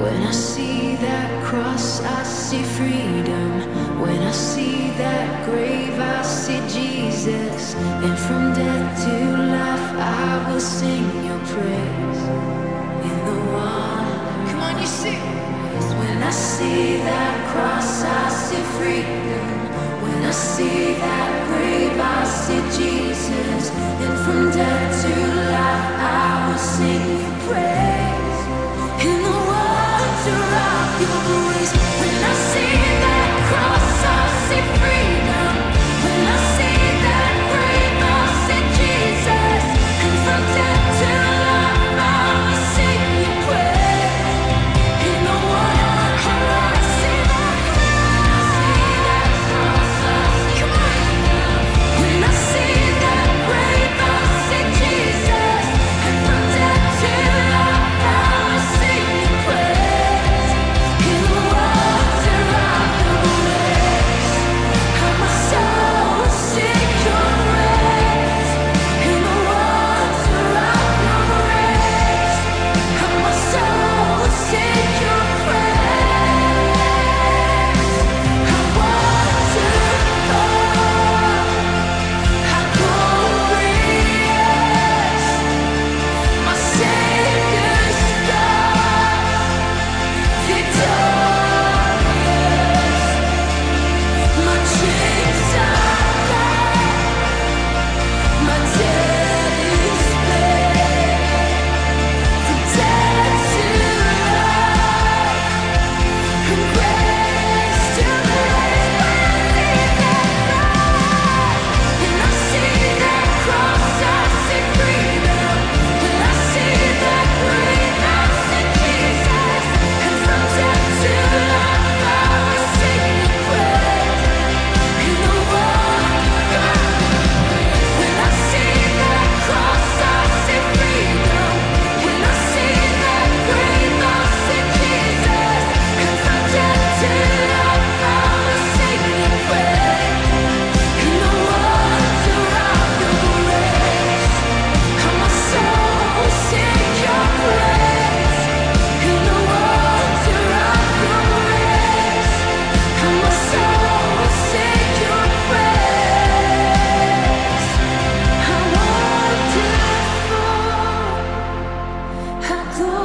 When I see that cross, I see freedom. When I see that grave, I see Jesus. And from death to life, I will sing your praise. In the one, come on, you sing. When I see that cross, I see freedom. When I see that grave, I see Jesus. And from death to life, I will sing your praise. In the wonder of your grace. When I see that cross, I see freedom. When I see that grave, I see Jesus. And from death to life, I will sing your praise. In the wonder I see that cross, I see freedom. When I see that grave, I see Jesus. And from death to life, I will sing your praise. In the wonder of your grace, how my soul will sing your praise. In the wonder of your grace, how my soul will sing your praise. How wonderful, how glorious, my Savior's God, victorious. My chains are gone, my debt is paid. From death to life, from grace to grace. When I see that cross, I see freedom. When I see that grave, I see Jesus. And from death to life, I will sing your praise. In the wonder, when I see that cross, I see freedom. When I see that grave, I see Jesus. And from death to life, I will sing your praise. In the wonder of your grace, how my soul will sing your praise. In the wonder of your grace, how my soul will sing your praise. How wonderful, how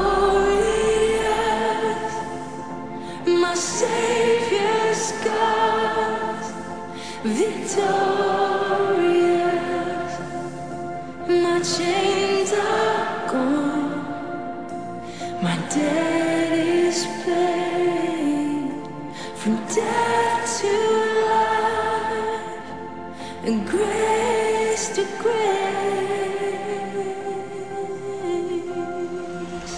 glorious, my Savior's God, victorious. My chains are gone, my debt is paid. From death to life, and grace to grace.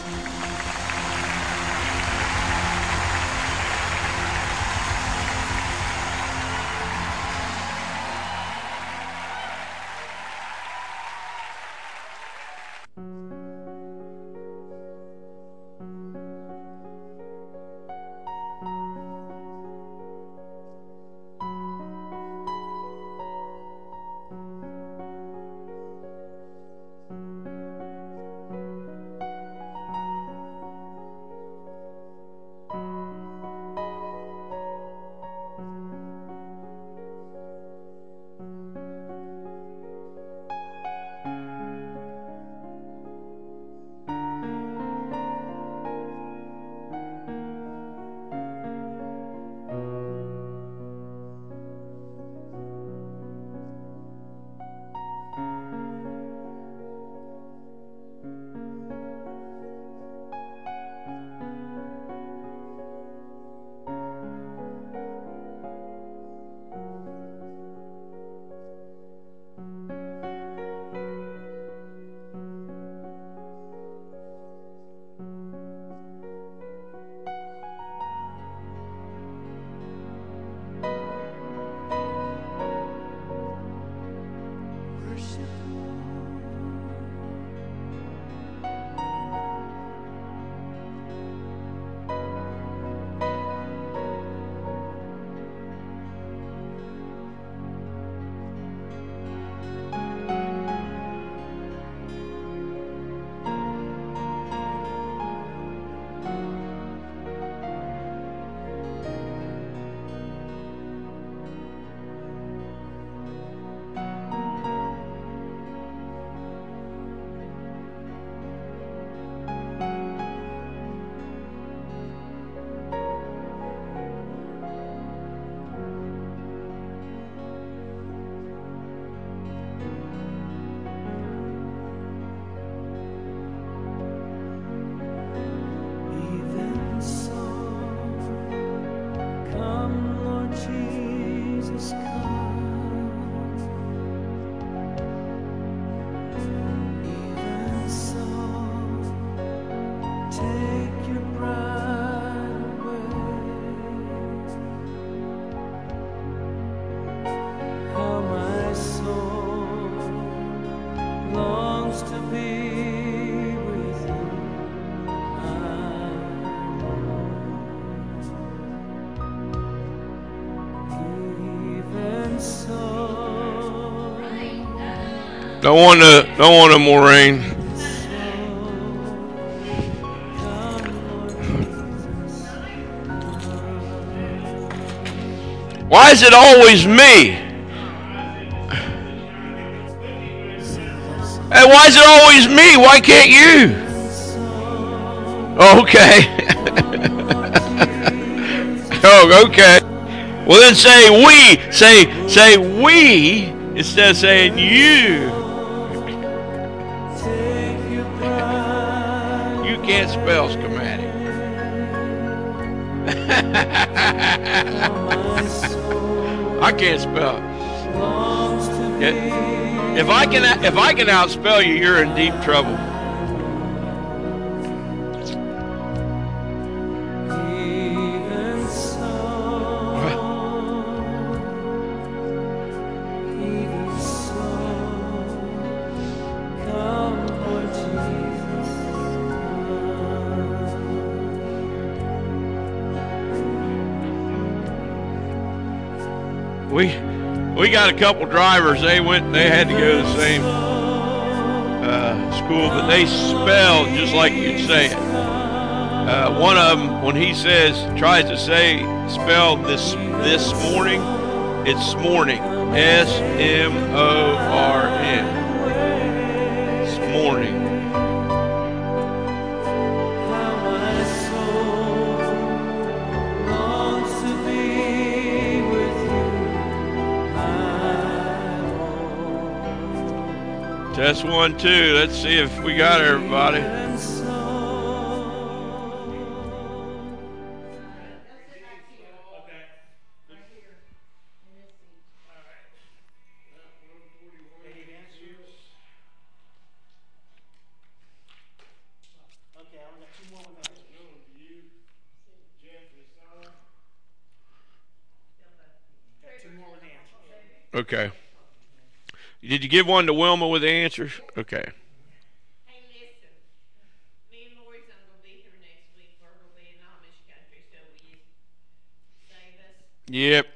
Don't want no more rain. Why is it always me? Hey, why is it always me? Why can't you? Okay. Oh, okay. Well, then say we. Say we instead of saying you. You can't spell schematic. I can't spell. If I can outspell you, you're in deep trouble. We got a couple drivers. They had to go to the same school, but they spelled just like you'd say it. One of them, when he tries to spell this morning, it's morning. SMORN. It's morning. Test 1, 2. Let's see if we got everybody. Okay. Did you give one to Wilma with the answers? Okay. Yep.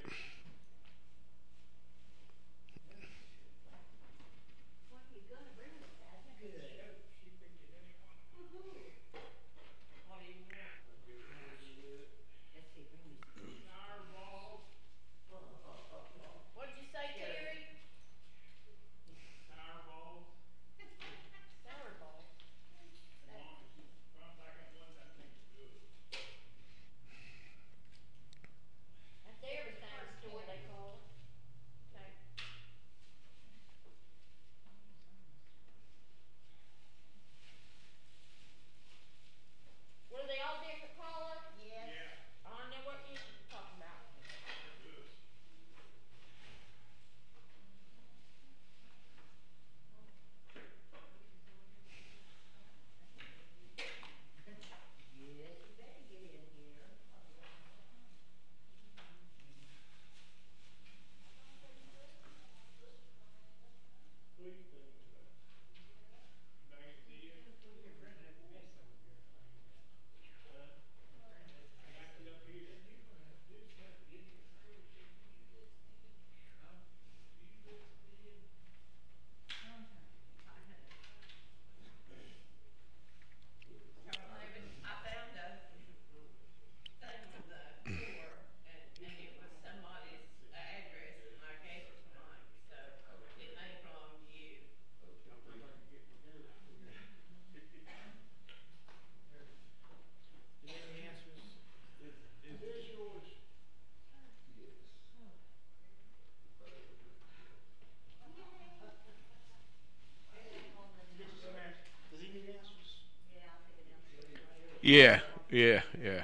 Yeah. Yeah. Yeah.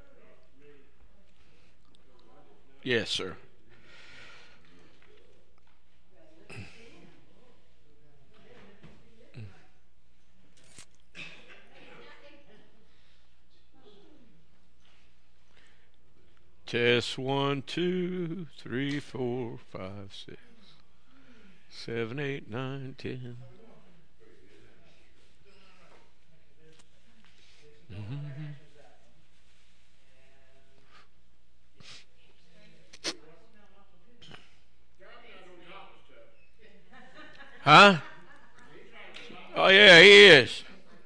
Yes, sir. Test 1, 2, 3, 4, 5, 6, 7, 8, 9, 10. Huh? Oh, yeah, he is.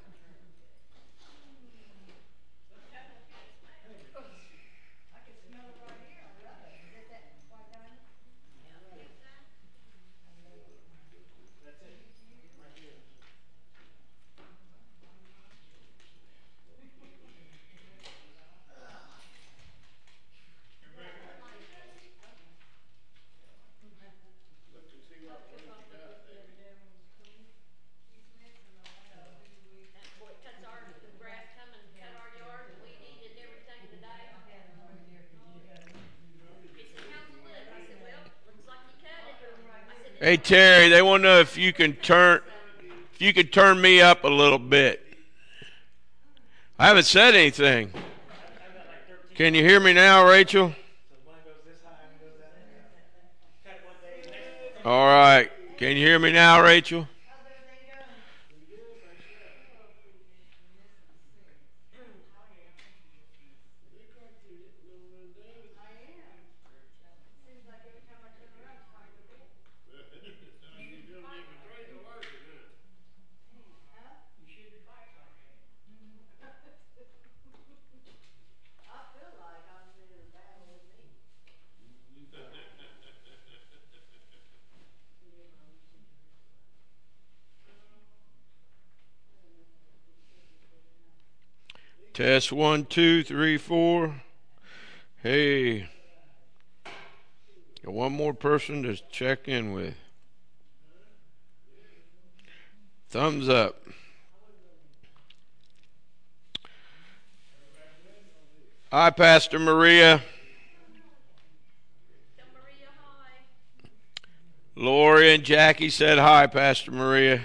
Hey, Terry, they want to know if you can turn me up a little bit. I haven't said anything. Can you hear me now, Rachel? All right. Can you hear me now, Rachel? Test 1, 2, 3, 4. Hey. Got one more person to check in with. Thumbs up. Hi, Pastor Maria. Tell Maria hi. Lori and Jackie said hi, Pastor Maria.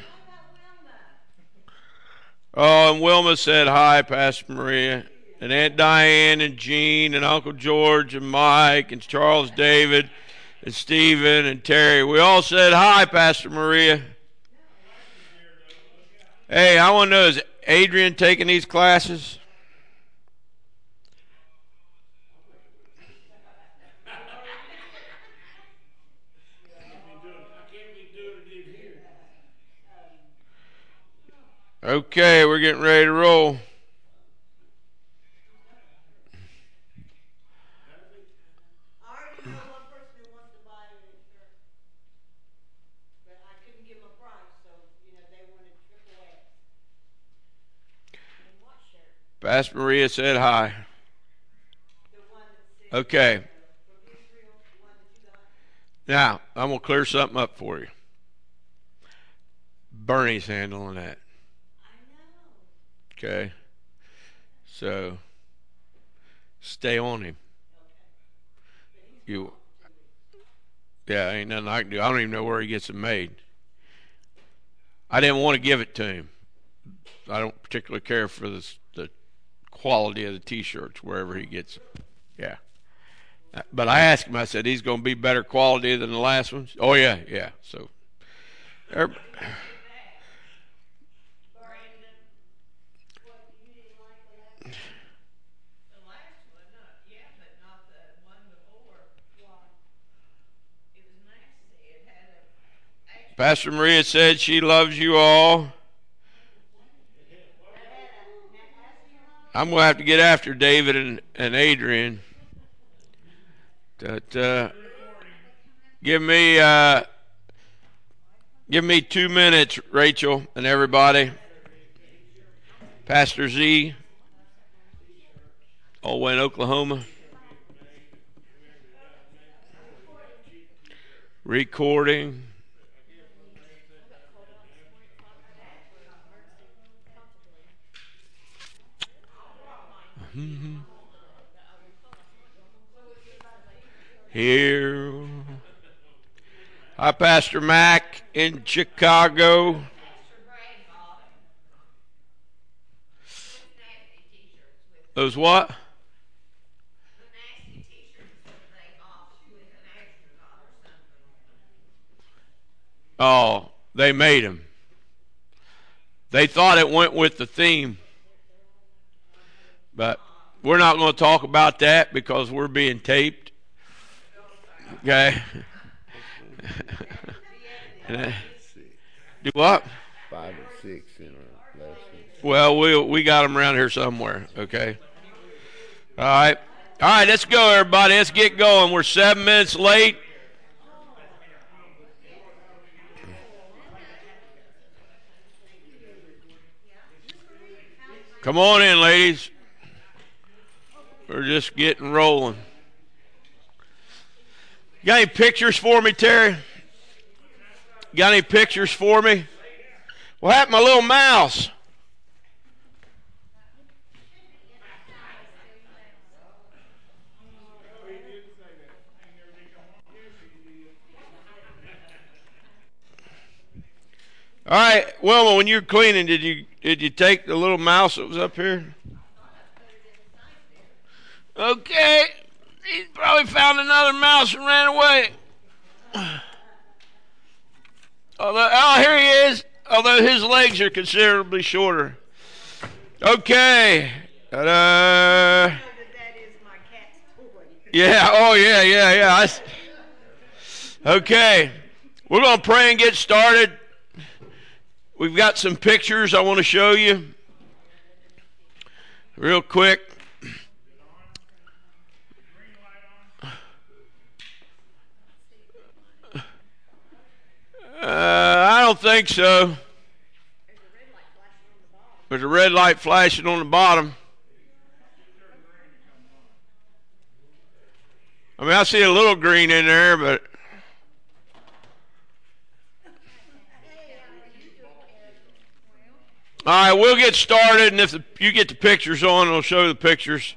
Oh, and Wilma said hi, Pastor Maria. And Aunt Diane and Jean and Uncle George and Mike and Charles David and Stephen and Terry. We all said hi, Pastor Maria. Hey, I want to know, is Adrian taking these classes? Okay, we're getting ready to roll. I already know one person who wants to buy a shirt, but I couldn't give them a price, so, they wanted triple X. And what shirt? Pastor Maria said hi. The one that said, Okay. from Israel, the one that you got. Now, I'm going to clear something up for you. Bernie's handling that. I know. Okay. So, stay on him. Yeah, ain't nothing I can do. I don't even know where he gets them made. I didn't want to give it to him. I don't particularly care for the quality of the T-shirts wherever he gets them. Yeah. But I asked him, I said, he's going to be better quality than the last ones? Oh, yeah. So, Pastor Maria said she loves you all. I'm going to have to get after David and Adrian. But, give me 2 minutes, Rachel and everybody. Pastor Z, all the way in Oklahoma. Recording. Here. Hi, Pastor Mac in Chicago. Those what? Oh, they made them. They thought it went with the theme. But we're not going to talk about that because we're being taped. Okay? Do what? 5 and 6 in our lesson. Well, we got them around here somewhere, okay? All right. All right, let's go, everybody. Let's get going. We're 7 minutes late. Come on in, ladies. We're just getting rolling. You got any pictures for me, Terry? Got any pictures for me? What happened to my little mouse? All right, Wilma, when you were cleaning, did you take the little mouse that was up here? Okay, he probably found another mouse and ran away. Oh, here he is. Although his legs are considerably shorter. Okay. Ta-da. That is my cat's toy. Yeah. Oh, yeah. Okay. We're going to pray and get started. We've got some pictures I want to show you real quick. I don't think so. There's a red light flashing on the bottom. I mean, I see a little green in there, but... All right, we'll get started, and if you get the pictures on, I'll show you the pictures.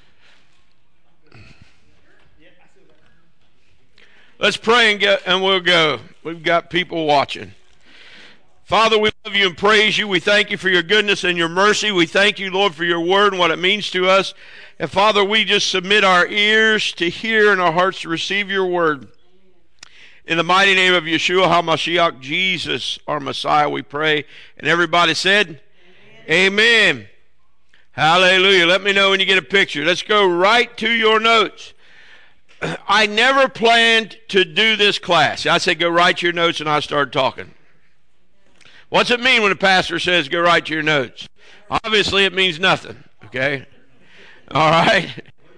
Let's pray and we'll go. We've got people watching. Father, we love you and praise you. We thank you for your goodness and your mercy. We thank you, Lord, for your word and what it means to us. And Father, we just submit our ears to hear and our hearts to receive your word. In the mighty name of Yeshua HaMashiach, Jesus, our Messiah, we pray. And everybody said, Amen. Hallelujah. Let me know when you get a picture. Let's go right to your notes. I never planned to do this class. I said, go write your notes, and I started talking. What's it mean when the pastor says, go write your notes? Obviously, it means nothing, okay? All right?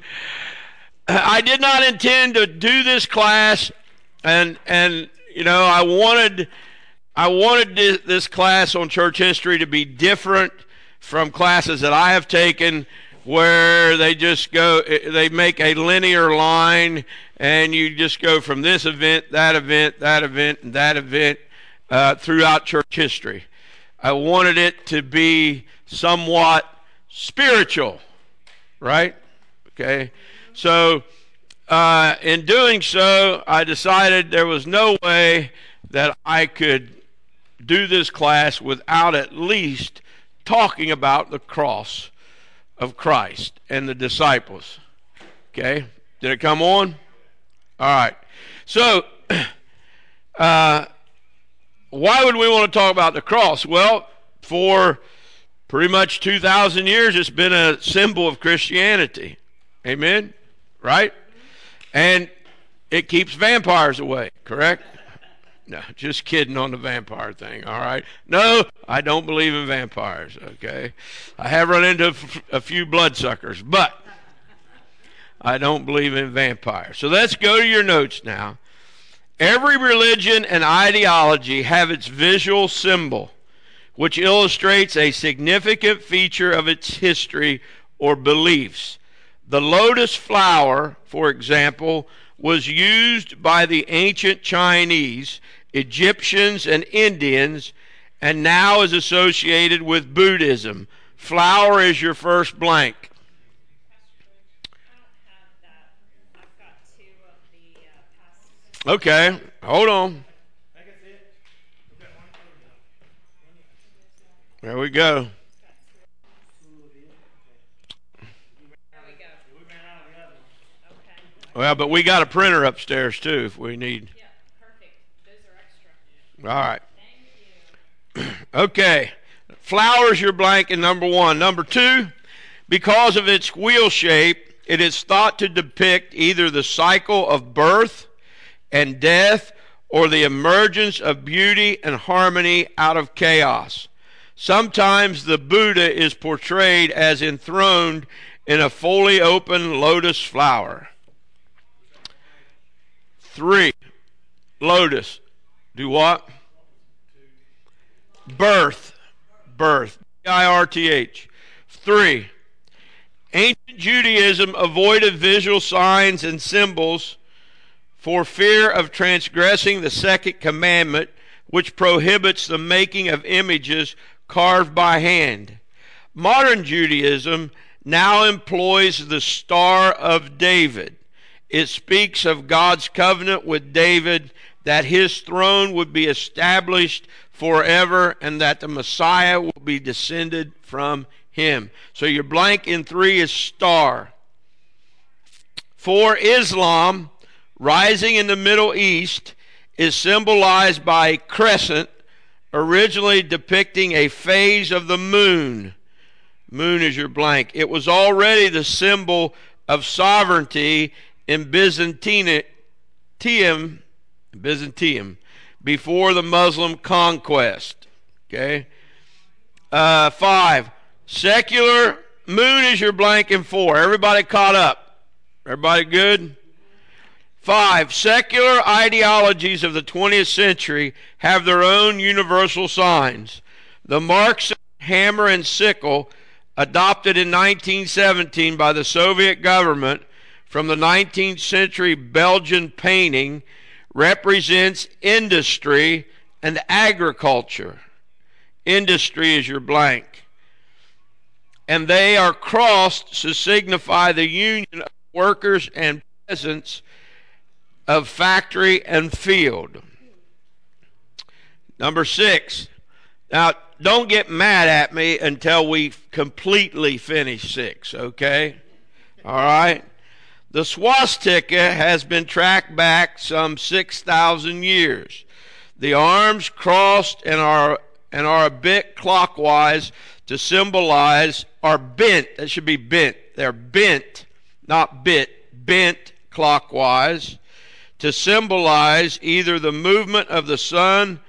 I did not intend to do this class, and you know, I wanted this class on church history to be different from classes that I have taken, where they make a linear line, and you just go from this event, that event, that event, and that event throughout church history. I wanted it to be somewhat spiritual, right? Okay. So in doing so, I decided there was no way that I could do this class without at least talking about the cross of Christ and the disciples. Okay? Did it come on? All right. So, why would we want to talk about the cross? Well, for pretty much 2,000 years, it's been a symbol of Christianity. Amen? Right? And it keeps vampires away, correct? No, just kidding on the vampire thing, all right? No, I don't believe in vampires, okay? I have run into a few bloodsuckers, but I don't believe in vampires. So let's go to your notes now. Every religion and ideology have its visual symbol, which illustrates a significant feature of its history or beliefs. The lotus flower, for example, was used by the ancient Chinese, Egyptians, and Indians, and now is associated with Buddhism. Flower is your first blank. Okay, hold on. There we go. Well, but we got a printer upstairs too if we need. Yeah, perfect. Those are extra. All right. Thank you. Okay. Flowers, your blank in number one. Number two, because of its wheel shape, it is thought to depict either the cycle of birth and death or the emergence of beauty and harmony out of chaos. Sometimes the Buddha is portrayed as enthroned in a fully open lotus flower. 3. Lotus. Do what? Birth. Birth. B-I-R-T-H. 3. Ancient Judaism avoided visual signs and symbols for fear of transgressing the second commandment, which prohibits the making of images carved by hand. Modern Judaism now employs the Star of David. It speaks of God's covenant with David, that his throne would be established forever and that the Messiah will be descended from him. So your blank in 3 is star. 4, Islam, rising in the Middle East, is symbolized by a crescent, originally depicting a phase of the moon. Moon is your blank. It was already the symbol of sovereignty in Byzantium before the Muslim conquest. Okay. 5, secular. Moon is your blank in 4. Everybody caught up? Everybody good? 5, secular ideologies of the 20th century have their own universal signs. The Marxist hammer and sickle, adopted in 1917 by the Soviet government from the 19th century Belgian painting, represents industry and agriculture. Industry is your blank. And they are crossed to signify the union of workers and peasants of factory and field. Number 6. Now, don't get mad at me until we completely finish 6, okay? All right? The swastika has been tracked back some 6,000 years. The arms crossed and are a bit clockwise to symbolize, are bent. That should be bent. They're bent, not bit, bent clockwise to symbolize either the movement of the sun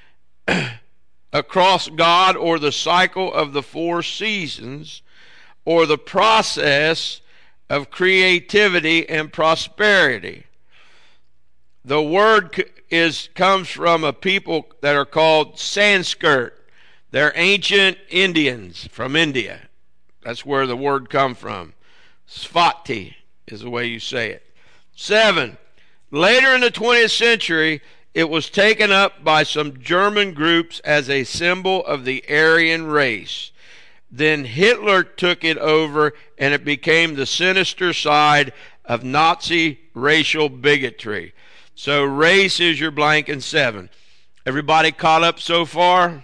across God, or the cycle of the 4 seasons, or the process of creativity and prosperity. The word comes from a people that are called Sanskrit. They're ancient Indians from India. That's where the word comes from. Svati is the way you say it. 7. Later in the 20th century, it was taken up by some German groups as a symbol of the Aryan race. Then Hitler took it over, and it became the sinister side of Nazi racial bigotry. So race is your blank in 7. Everybody caught up so far?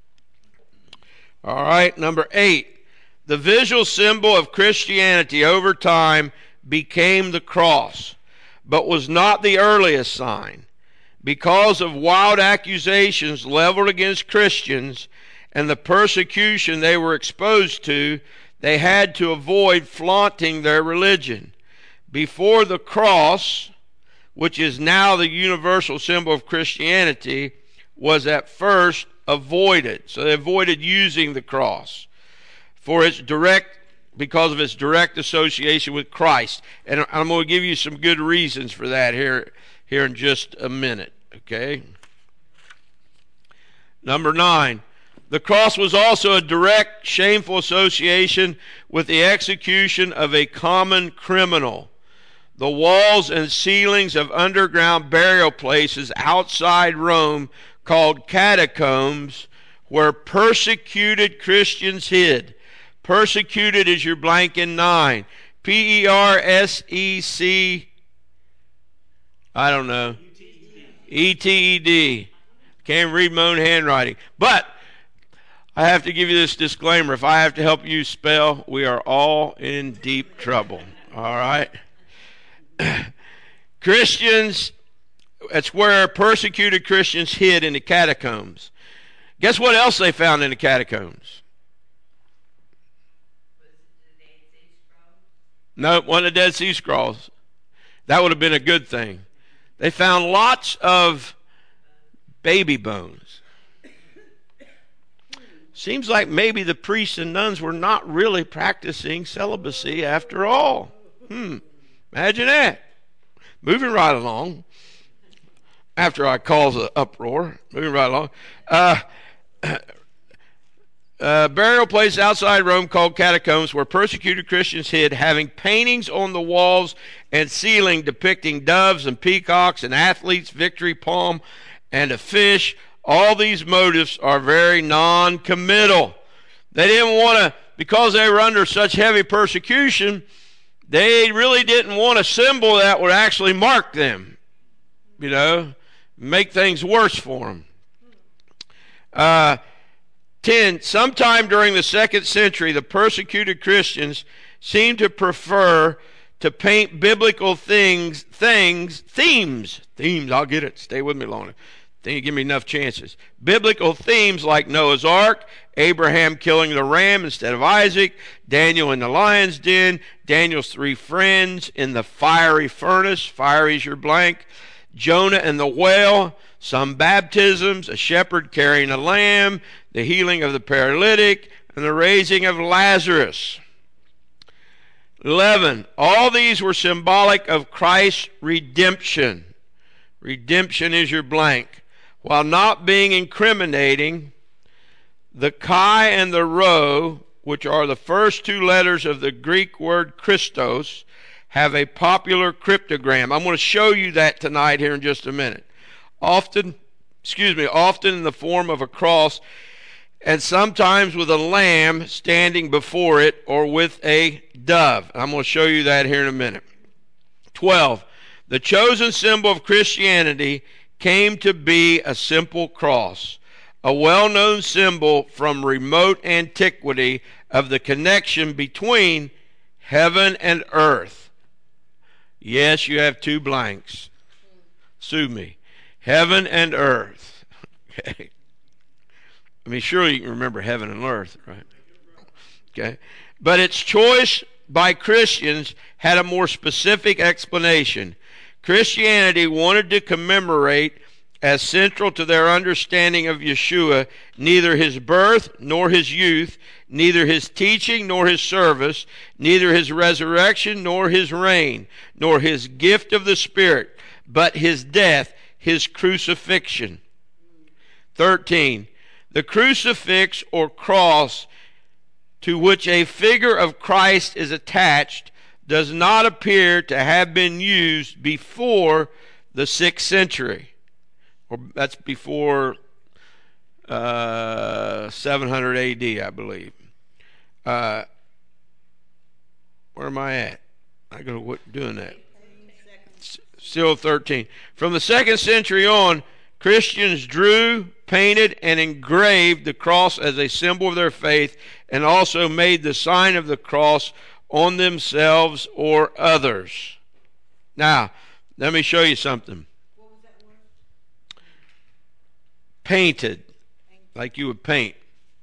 All right, number 8. The visual symbol of Christianity over time became the cross, but was not the earliest sign. Because of wild accusations leveled against Christians and the persecution they were exposed to, they had to avoid flaunting their religion. Before the cross, which is now the universal symbol of Christianity, was at first avoided. So they avoided using the cross because of its direct association with Christ. And I'm going to give you some good reasons for that here in just a minute, okay? Number 9, the cross was also a direct, shameful association with the execution of a common criminal. The walls and ceilings of underground burial places outside Rome, called catacombs, where persecuted Christians hid. Persecuted is your blank in 9. P-E-R-S-E-C, I don't know, E-T-E-D. Can't read my own handwriting. But I have to give you this disclaimer. If I have to help you spell, we are all in deep trouble. All right? Christians, that's where persecuted Christians hid, in the catacombs. Guess what else they found in the catacombs? No, one of the Dead Sea Scrolls. That would have been a good thing. They found lots of baby bones. Seems like maybe the priests and nuns were not really practicing celibacy after all. Imagine that. Moving right along. After I cause an uproar. Moving right along. Burial place outside Rome called catacombs where persecuted Christians hid, having paintings on the walls and ceiling depicting doves and peacocks and athletes, victory palm, and a fish. All these motives are very non-committal. They didn't want to, because they were under such heavy persecution, they really didn't want a symbol that would actually mark them, make things worse for them. 10. Sometime during the 2nd century, the persecuted Christians seemed to prefer to paint biblical themes. I'll get it. Stay with me long enough. Then you give me enough chances. Biblical themes like Noah's Ark, Abraham killing the ram instead of Isaac, Daniel in the lion's den, Daniel's 3 friends in the fiery furnace, fiery is your blank, Jonah and the whale, some baptisms, a shepherd carrying a lamb, the healing of the paralytic, and the raising of Lazarus. 11. All these were symbolic of Christ's redemption. Redemption is your blank. While not being incriminating, the chi and the rho, which are the first 2 letters of the Greek word Christos, have a popular cryptogram. I'm going to show you that tonight here in just a minute. Often in the form of a cross, and sometimes with a lamb standing before it, or with a dove. I'm going to show you that here in a minute. 12. The chosen symbol of Christianity came to be a simple cross, a well-known symbol from remote antiquity of the connection between heaven and earth. Yes, you have 2 blanks. Sue me. Heaven and earth. Okay. Surely you can remember heaven and earth, right? Okay. But its choice by Christians had a more specific explanation. Christianity wanted to commemorate, as central to their understanding of Yeshua, neither his birth nor his youth, neither his teaching nor his service, neither his resurrection nor his reign, nor his gift of the Spirit, but his death, his crucifixion. 13. The crucifix or cross to which a figure of Christ is attached does not appear to have been used before the 6th century. Or that's before 700 AD, I believe. Where am I at? I go doing that. Still 13. From the 2nd century on, Christians drew, painted, and engraved the cross as a symbol of their faith, and also made the sign of the cross on themselves or others. Now, let me show you something. What was that word? Painted, like you would paint.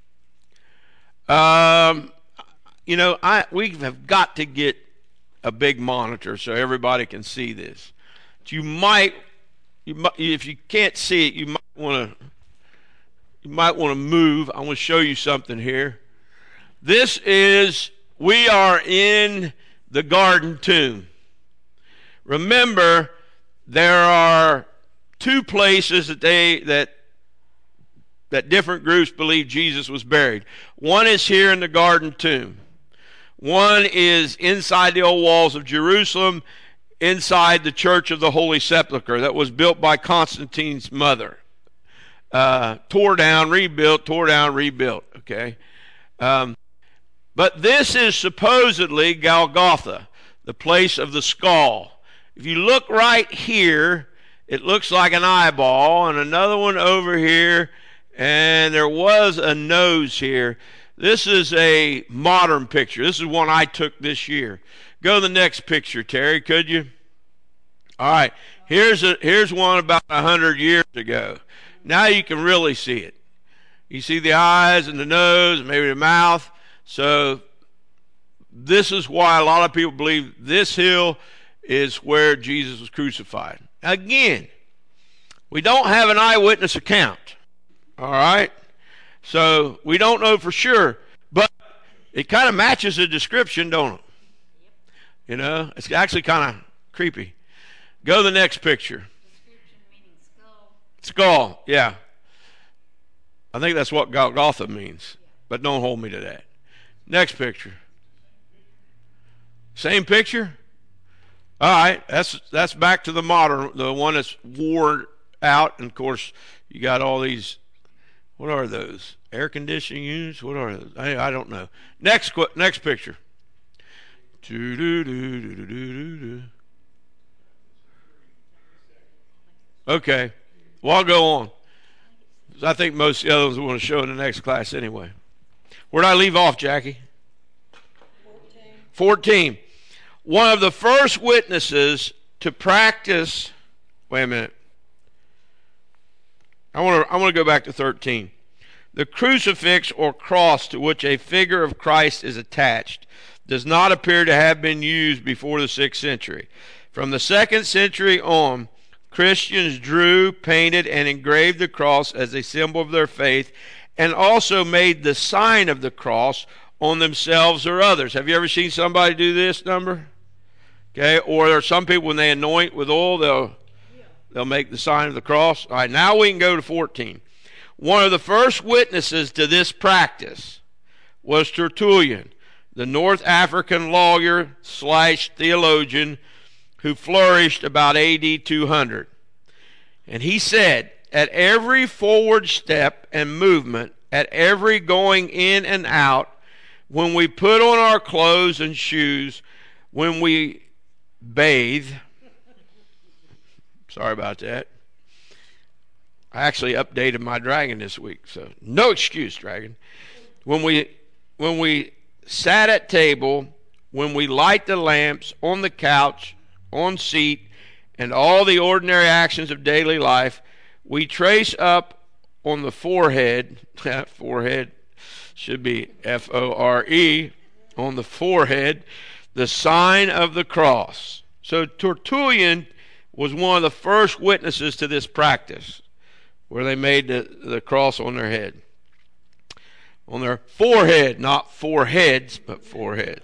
We have got to get a big monitor so everybody can see this. But you might, if you can't see it, you might want to move. I want to show you something here. We are in the garden tomb. Remember, there are 2 places that different groups believe Jesus was buried. One is here in the garden tomb. One is inside the old walls of Jerusalem, inside the Church of the Holy Sepulchre that was built by Constantine's mother. Tore down, rebuilt, okay? But this is supposedly Golgotha, the place of the skull. If you look right here, it looks like an eyeball, and another one over here, and there was a nose here. This is a modern picture. This is one I took this year. Go to the next picture, Terry, could you? All right, here's one about 100 years ago. Now you can really see it. You see the eyes and the nose and maybe the mouth. So this is why a lot of people believe this hill is where Jesus was crucified. Again, We don't have an eyewitness account. All right? So we don't know for sure, but it kind of matches the description, don't it? You know, it's actually kind of creepy. Go to the next picture. Description meaning skull. Skull, yeah. I think that's what Golgotha means, but don't hold me to that. Next picture. Same picture? All right, that's back to the modern, the one that's worn out, and of course you got all these. What are those? Air conditioning units? What are those? I don't know. Next picture. Okay, well, I'll go on. I think most of the others we want to show in the next class anyway. Where did I leave off, Jackie? 14. One of the first witnesses to practice. Wait a minute. I want to go back to 13. The crucifix or cross to which a figure of Christ is attached does not appear to have been used before the 6th century. From the 2nd century on, Christians drew, painted, and engraved the cross as a symbol of their faith, and also made the sign of the cross on themselves or others. Have you ever seen somebody do this number? Okay, or there are some people when they anoint with oil, they'll make the sign of the cross. All right, now we can go to 14. One of the first witnesses to this practice was Tertullian, the North African lawyer / theologian who flourished about AD 200. And he said, at every forward step and movement, at every going in and out, when we put on our clothes and shoes, when we bathe, sorry about that. I actually updated my dragon this week, so no excuse, dragon. When we sat at table, when we light the lamps, on the couch, on seat, and all the ordinary actions of daily life, we trace up on the forehead, forehead should be F-O-R-E, on the forehead, the sign of the cross. So Tertullian was one of the first witnesses to this practice, where they made the cross on their head. On their forehead, not foreheads, but forehead.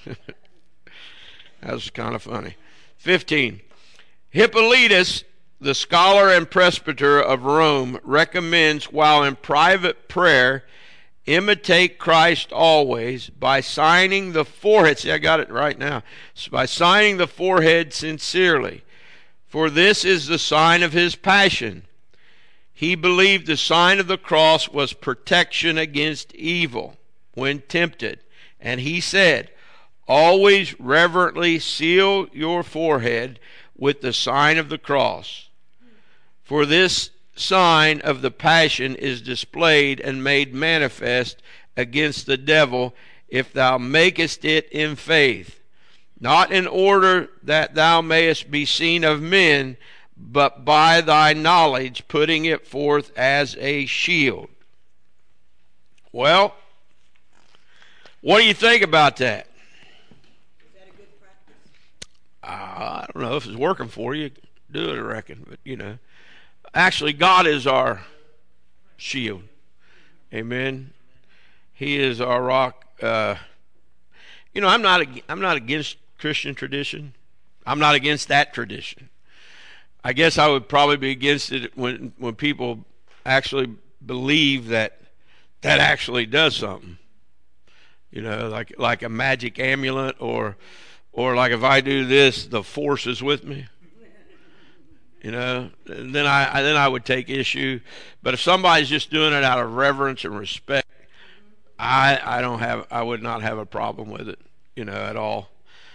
That was kind of funny. 15. Hippolytus, the scholar and presbyter of Rome, recommends, while in private prayer, imitate Christ always by signing the forehead. See, I got it right now. By signing the forehead sincerely. For this is the sign of his passion. He believed the sign of the cross was protection against evil when tempted. And he said, always reverently seal your forehead with the sign of the cross. For this sign of the passion is displayed and made manifest against the devil, if thou makest it in faith, not in order that thou mayest be seen of men, but by thy knowledge putting it forth as a shield. Well, what do you think about that? Is that a good practice? I don't know if it's working for you. Do it, I reckon. But, actually, God is our shield. Amen. He is our rock. I'm not against Christian tradition. I'm not against that tradition. I guess I would probably be against it when people actually believe that actually does something. Like a magic amulet, or like if I do this, the force is with me. And then I would take issue. But if somebody's just doing it out of reverence and respect, I would not have a problem with it, at all.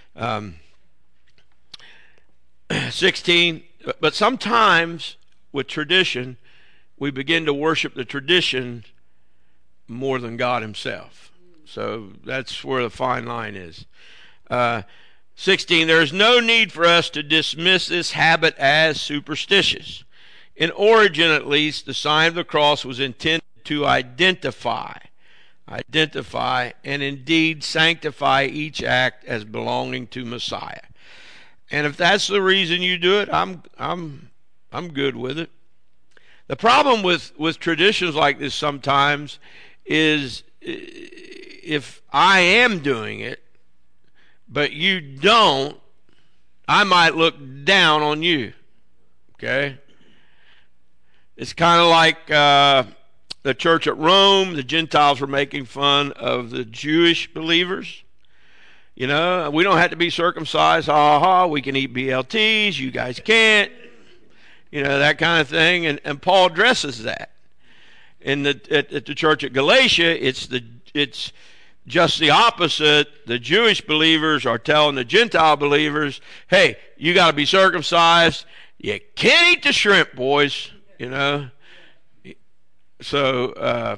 16. But sometimes with tradition, we begin to worship the tradition more than God himself. So that's where the fine line is. 16. There is no need for us to dismiss this habit as superstitious. In origin, at least, the sign of the cross was intended to identify, and indeed sanctify each act as belonging to Messiah. And if that's the reason you do it, I'm good with it. The problem with traditions like this sometimes is if I am doing it, but you don't, I might look down on you. Okay? It's kind of like the church at Rome. The Gentiles were making fun of the Jewish believers. You know, we don't have to be circumcised. Ha ha, we can eat BLTs. You guys can't. You know, that kind of thing. And Paul addresses that. At the church at Galatia, it's just the opposite. The Jewish believers are telling the Gentile believers, hey, you got to be circumcised. You can't eat the shrimp, boys. You know. So,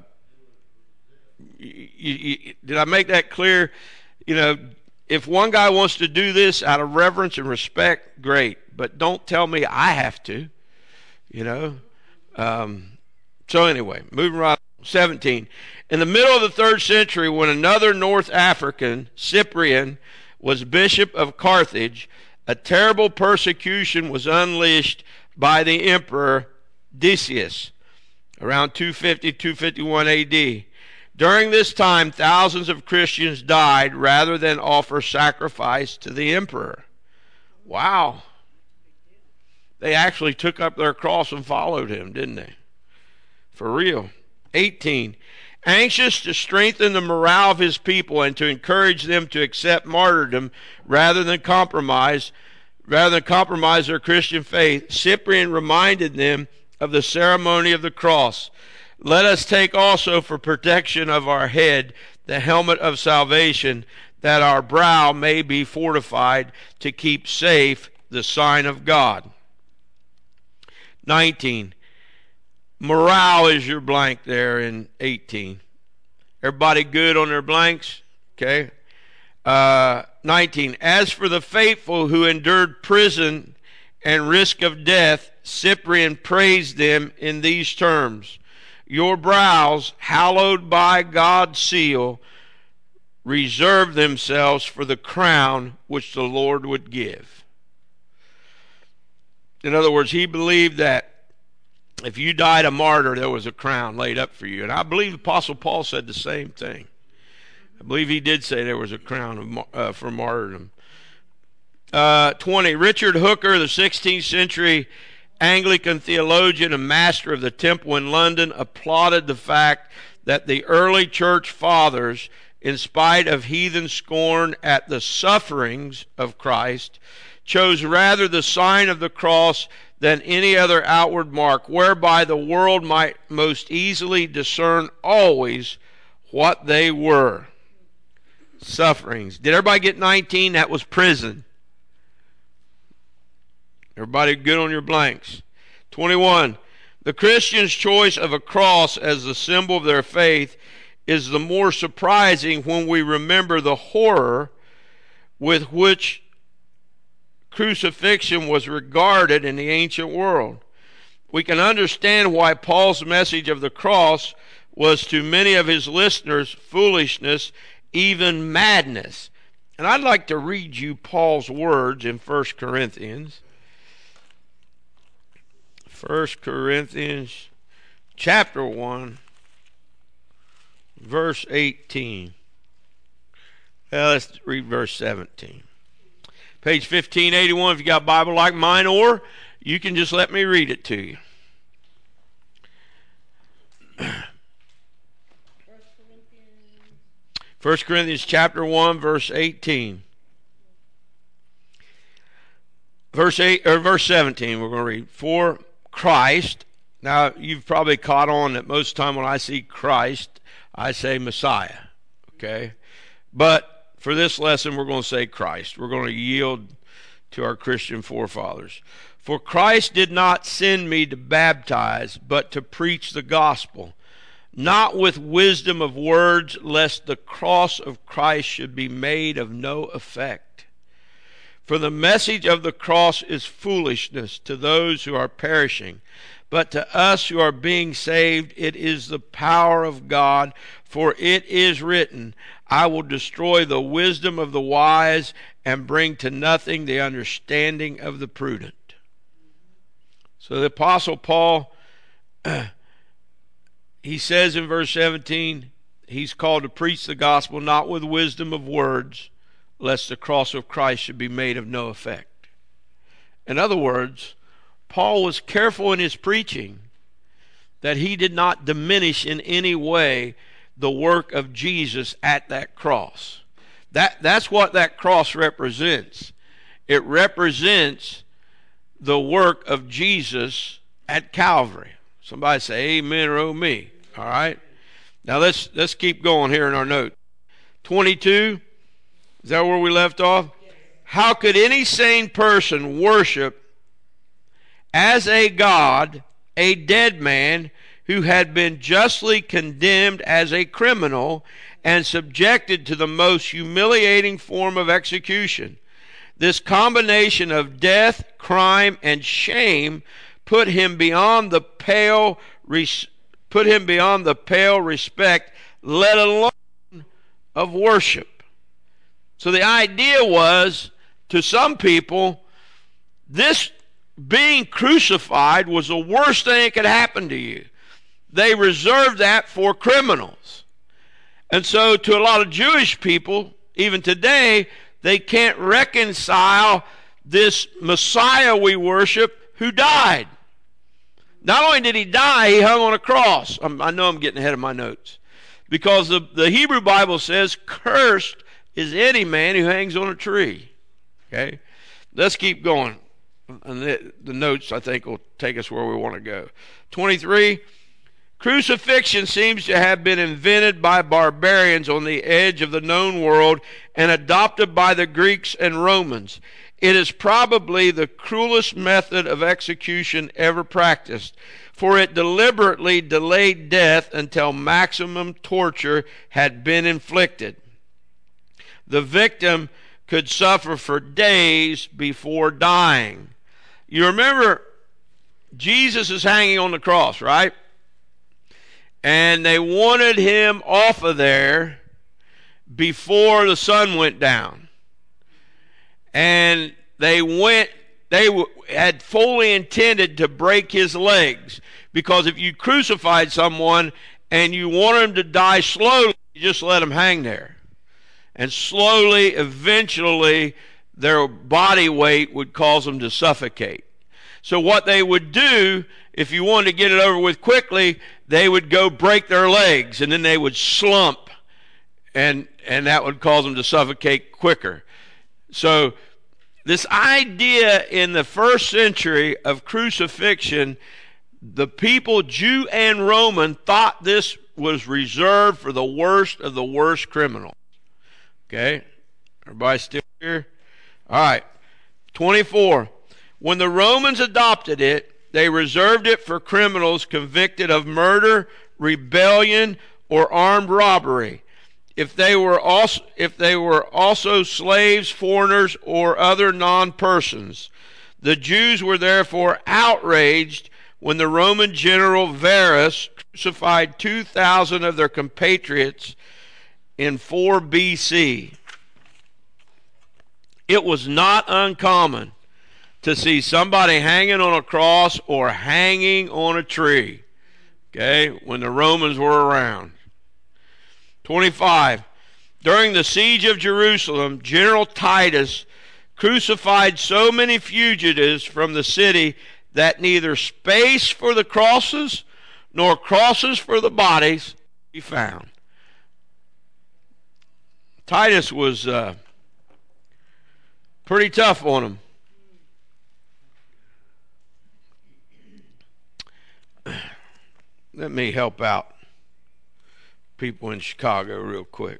did I make that clear? You know, if one guy wants to do this out of reverence and respect, great. But don't tell me I have to. You know. So anyway, moving right on. 17. In the middle of the 3rd century, when another North African, Cyprian, was bishop of Carthage, a terrible persecution was unleashed by the emperor Decius around 250-251 AD. During this time, thousands of Christians died rather than offer sacrifice to the emperor. Wow. They actually took up their cross and followed him, didn't they? For real. 18. Anxious to strengthen the morale of his people and to encourage them to accept martyrdom rather than compromise their Christian faith, Cyprian reminded them of the ceremony of the cross. Let us take also for protection of our head the helmet of salvation, that our brow may be fortified to keep safe the sign of God. 19. Morale is your blank there in 18. Everybody good on their blanks? Okay. 19. As for the faithful who endured prison and risk of death, Cyprian praised them in these terms. Your brows, hallowed by God's seal, reserve themselves for the crown which the Lord would give. In other words, he believed that if you died a martyr, there was a crown laid up for you. And I believe Apostle Paul said the same thing. I believe he did say there was a crown for martyrdom. 20. Richard Hooker, the 16th century Anglican theologian and master of the temple in London, applauded the fact that the early church fathers, in spite of heathen scorn at the sufferings of Christ, chose rather the sign of the cross than any other outward mark, whereby the world might most easily discern always what they were. Sufferings. Did everybody get 19? That was prison. Everybody good on your blanks. 21. The Christian's choice of a cross as the symbol of their faith is the more surprising when we remember the horror with which crucifixion was regarded in the ancient world. We can understand why Paul's message of the cross was to many of his listeners foolishness, even madness. And I'd like to read you Paul's words in 1 Corinthians. 1 Corinthians chapter 1, verse 18. Let's read verse 17. Page 1581 if you got a Bible like mine, or you can just let me read it to you. 1 Corinthians chapter 1, verse 18. Verse 17 we're going to read. For Christ, now you've probably caught on that most of the time when I see Christ, I say Messiah. Okay? But for this lesson, we're going to say Christ. We're going to yield to our Christian forefathers. For Christ did not send me to baptize, but to preach the gospel, not with wisdom of words, lest the cross of Christ should be made of no effect. For the message of the cross is foolishness to those who are perishing, but to us who are being saved, it is the power of God. For it is written, I will destroy the wisdom of the wise and bring to nothing the understanding of the prudent. So the Apostle Paul he says in verse 17, he's called to preach the gospel not with wisdom of words, lest the cross of Christ should be made of no effect. In other words, Paul was careful in his preaching that he did not diminish in any way the work of Jesus at that cross. That's what that cross represents. It represents the work of Jesus at Calvary. Somebody say amen or oh me. All right. Now let's keep going here in our note. 22. Is that where we left off? How could any sane person worship as a God a dead man who had been justly condemned as a criminal and subjected to the most humiliating form of execution? This combination of death, crime, and shame put him beyond the pale respect, let alone of worship. So the idea was, to some people, this being crucified was the worst thing that could happen to you. They reserved that for criminals. And so to a lot of Jewish people, even today, they can't reconcile this Messiah we worship who died. Not only did he die, he hung on a cross. I know I'm getting ahead of my notes. Because the Hebrew Bible says, cursed is any man who hangs on a tree. Okay? Let's keep going. And the notes, I think, will take us where we want to go. 23. Crucifixion seems to have been invented by barbarians on the edge of the known world and adopted by the Greeks and Romans. It is probably the cruelest method of execution ever practiced, for it deliberately delayed death until maximum torture had been inflicted. The victim could suffer for days before dying. You remember, Jesus is hanging on the cross, right? And they wanted him off of there before the sun went down. And they had fully intended to break his legs. Because if you crucified someone and you want him to die slowly, you just let him hang there. And slowly, eventually, their body weight would cause them to suffocate. So what they would do, if you wanted to get it over with quickly, they would go break their legs, and then they would slump, and that would cause them to suffocate quicker. So this idea in the first century of crucifixion, the people, Jew and Roman, thought this was reserved for the worst of the worst criminals. Okay? Everybody still here? All right. 24. When the Romans adopted it, they reserved it for criminals convicted of murder, rebellion, or armed robbery. If they were also slaves, foreigners, or other non-persons. The Jews were therefore outraged when the Roman general Varus crucified 2,000 of their compatriots in 4 BC. It was not uncommon to see somebody hanging on a cross or hanging on a tree, okay, when the Romans were around. 25. During the siege of Jerusalem, General Titus crucified so many fugitives from the city that neither space for the crosses nor crosses for the bodies could be found. Titus was pretty tough on them. Let me help out people in Chicago real quick.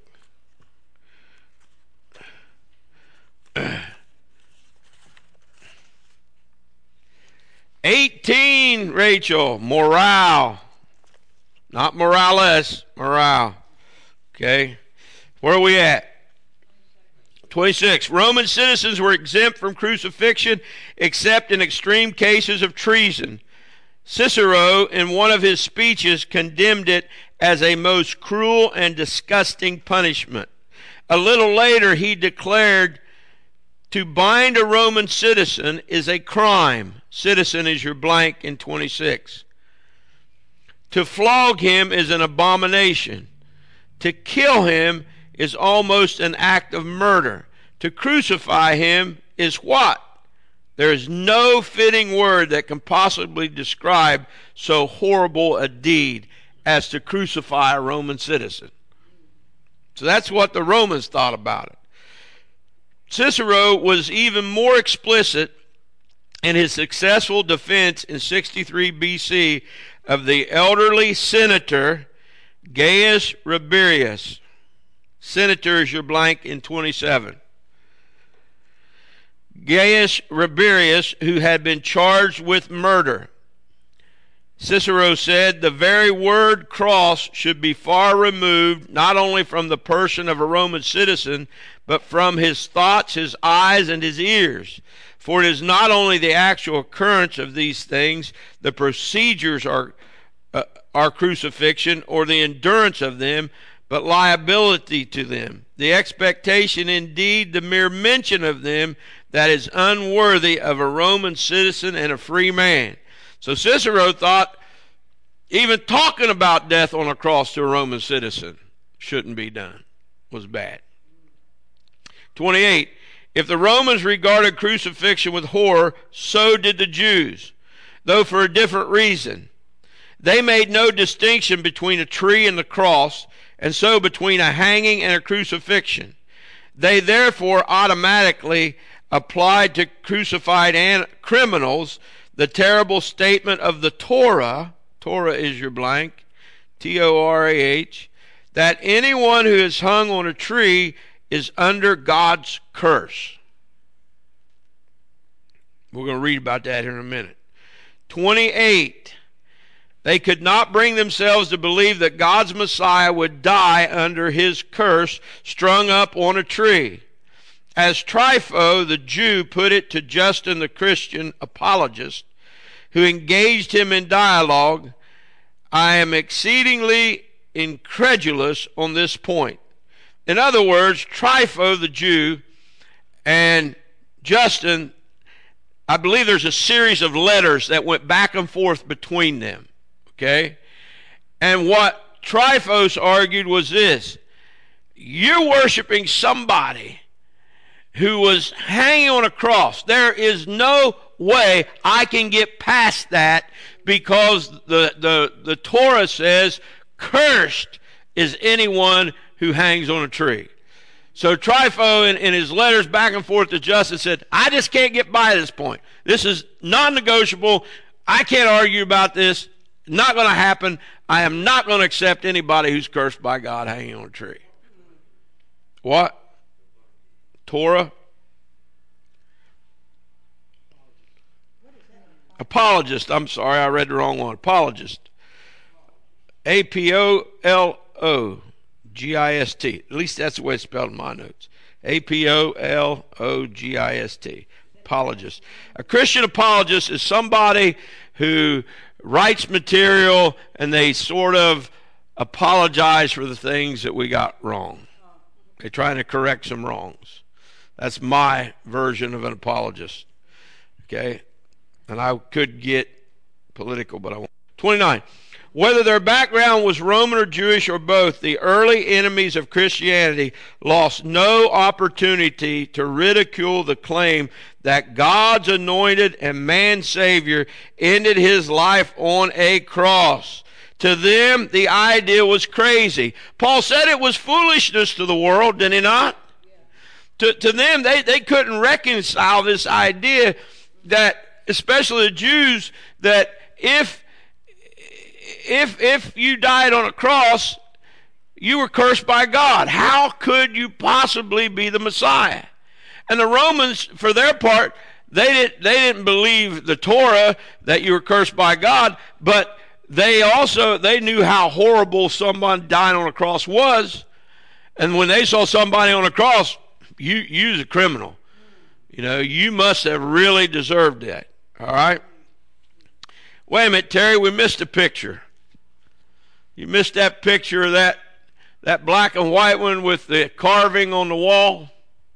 '18, Rachel, morale. Not morales, morale. Okay. Where are we at? 26. Roman citizens were exempt from crucifixion except in extreme cases of treason. Cicero, in one of his speeches, condemned it as a most cruel and disgusting punishment. A little later, he declared, to bind a Roman citizen is a crime. Citizen is your blank in 26. To flog him is an abomination. To kill him is almost an act of murder. To crucify him is what? There is no fitting word that can possibly describe so horrible a deed as to crucify a Roman citizen. So that's what the Romans thought about it. Cicero was even more explicit in his successful defense in 63 BC of the elderly senator Gaius Rabirius. Senator is your blank in 27. Gaius Rabirius, who had been charged with murder. Cicero said the very word cross should be far removed, not only from the person of a Roman citizen, but from his thoughts, his eyes, and his ears. For it is not only the actual occurrence of these things, the procedures are crucifixion, or the endurance of them, but liability to them. The expectation, indeed, the mere mention of them, that is unworthy of a Roman citizen and a free man. So Cicero thought even talking about death on a cross to a Roman citizen shouldn't be done, was bad. 28. If the Romans regarded crucifixion with horror, so did the Jews, though for a different reason. They made no distinction between a tree and the cross, and so between a hanging and a crucifixion. They therefore automatically applied to crucified criminals the terrible statement of the Torah, Torah is your blank, Torah, that anyone who is hung on a tree is under God's curse. We're going to read about that here in a minute. 28. They could not bring themselves to believe that God's Messiah would die under his curse, strung up on a tree. As Trypho, the Jew, put it to Justin, the Christian apologist, who engaged him in dialogue, I am exceedingly incredulous on this point. In other words, Trypho, the Jew, and Justin, I believe there's a series of letters that went back and forth between them. Okay? And what Tryphos argued was this: you're worshiping somebody who was hanging on a cross. There is no way I can get past that, because the Torah says, cursed is anyone who hangs on a tree. So Trypho, in his letters back and forth to Justin, said, I just can't get by this point. This is non-negotiable. I can't argue about this. Not going to happen. I am not going to accept anybody who's cursed by God hanging on a tree. What? Torah? Apologist. I'm sorry, I read the wrong one. Apologist. Apologist. At least that's the way it's spelled in my notes. Apologist. Apologist. A Christian apologist is somebody who writes material and they sort of apologize for the things that we got wrong. They're trying to correct some wrongs. That's my version of an apologist. Okay? And I could get political, but I won't. 29. Whether their background was Roman or Jewish or both, the early enemies of Christianity lost no opportunity to ridicule the claim that God's anointed and man's Savior ended his life on a cross. To them, the idea was crazy. Paul said it was foolishness to the world, did he not? To them, they couldn't reconcile this idea that, especially the Jews, that if you died on a cross, you were cursed by God. How could you possibly be the Messiah? And the Romans, for their part, they didn't believe the Torah that you were cursed by God, but they knew how horrible someone dying on a cross was. And when they saw somebody on a cross, you's a criminal. You know, you must have really deserved that. All right? Wait a minute, Terry, we missed a picture. You missed that picture of that black and white one with the carving on the wall.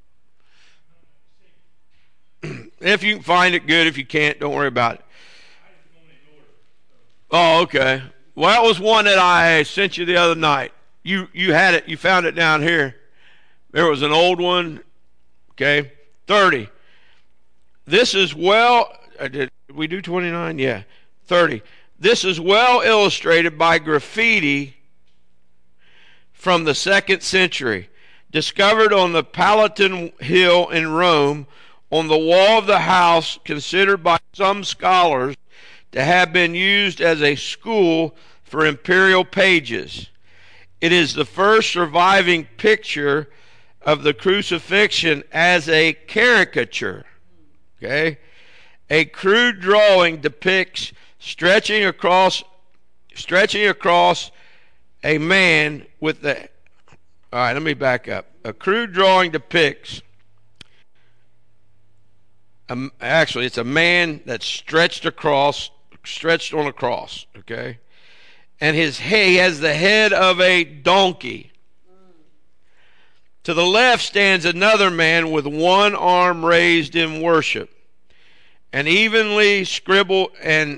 If you can find it, good. If you can't, don't worry about it. Oh, okay. Well, that was one that I sent you the other night. You had it. You found it down here. There was an old one. Okay. 30. This is well. Did we do 29? Yeah. 30. This is well illustrated by graffiti from the 2nd century, discovered on the Palatine Hill in Rome, on the wall of the house considered by some scholars to have been used as a school for imperial pages. It is the first surviving picture of the crucifixion as a caricature. Okay? A crude drawing depicts stretching across a man with the... All right, let me back up. A crude drawing depicts... actually, it's a man that's stretched on a cross, okay? And he has the head of a donkey. To the left stands another man with one arm raised in worship. And evenly scribbled, and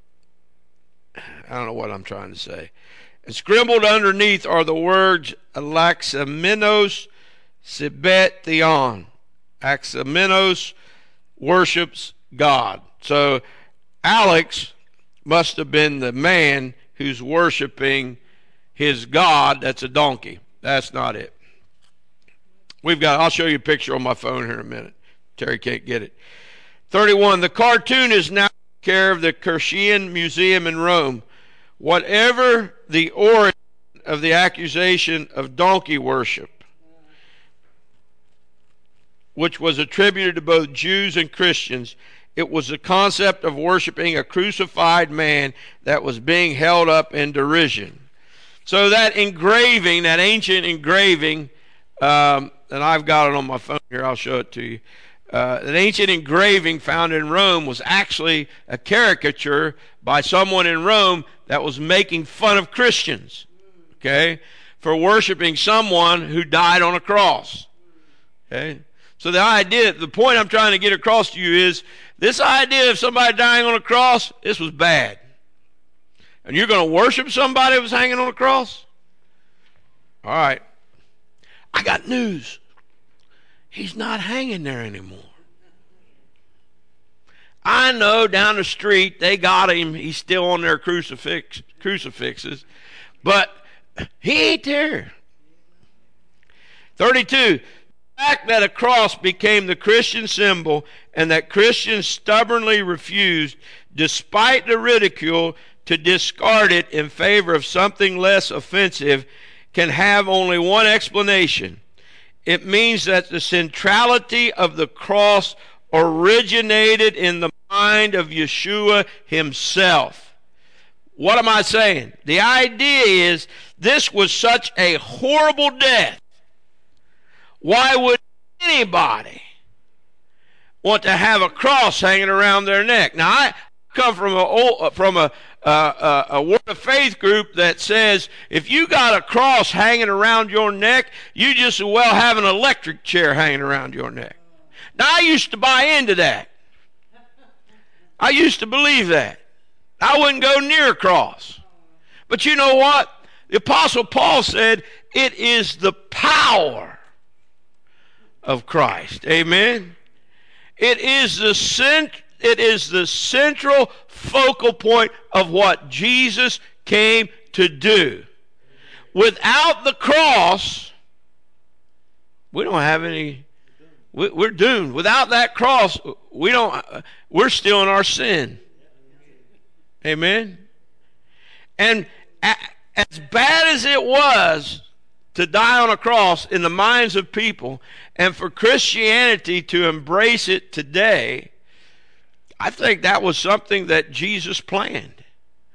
I don't know what I'm trying to say. And scribbled underneath are the words Alexamenos Sibet Theon. Alexamenos worships God. So Alex must have been the man who's worshiping his God. That's a donkey. That's not it. I'll show you a picture on my phone here in a minute. Terry can't get it. 31. The cartoon is now in care of the Kirchian Museum in Rome. Whatever the origin of the accusation of donkey worship, which was attributed to both Jews and Christians, it was the concept of worshiping a crucified man that was being held up in derision. So that engraving, that ancient engraving, and I've got it on my phone here, I'll show it to you. An ancient engraving found in Rome was actually a caricature by someone in Rome that was making fun of Christians, okay, for worshiping someone who died on a cross. Okay? So the point I'm trying to get across to you is this idea of somebody dying on a cross, this was bad. And you're going to worship somebody who was hanging on a cross? All right. I got news. He's not hanging there anymore. I know down the street they got him. He's still on their crucifixes. But he ain't there. 32. The fact that a cross became the Christian symbol and that Christians stubbornly refused, despite the ridicule, to discard it in favor of something less offensive can have only one explanation. It means that the centrality of the cross originated in the mind of Yeshua himself. What am I saying? The idea is this was such a horrible death. Why would anybody want to have a cross hanging around their neck? Now, I come from a Word of Faith group that says if you got a cross hanging around your neck, you just as well have an electric chair hanging around your neck. Now, I used to buy into that. I used to believe that. I wouldn't go near a cross. But you know what? The Apostle Paul said it is the power of Christ. Amen? It is the central focal point of what Jesus came to do. Without the cross, we don't have any... We're doomed. Without that cross, we're still in our sin. Amen? And as bad as it was to die on a cross in the minds of people, and for Christianity to embrace it today, I think that was something that Jesus planned.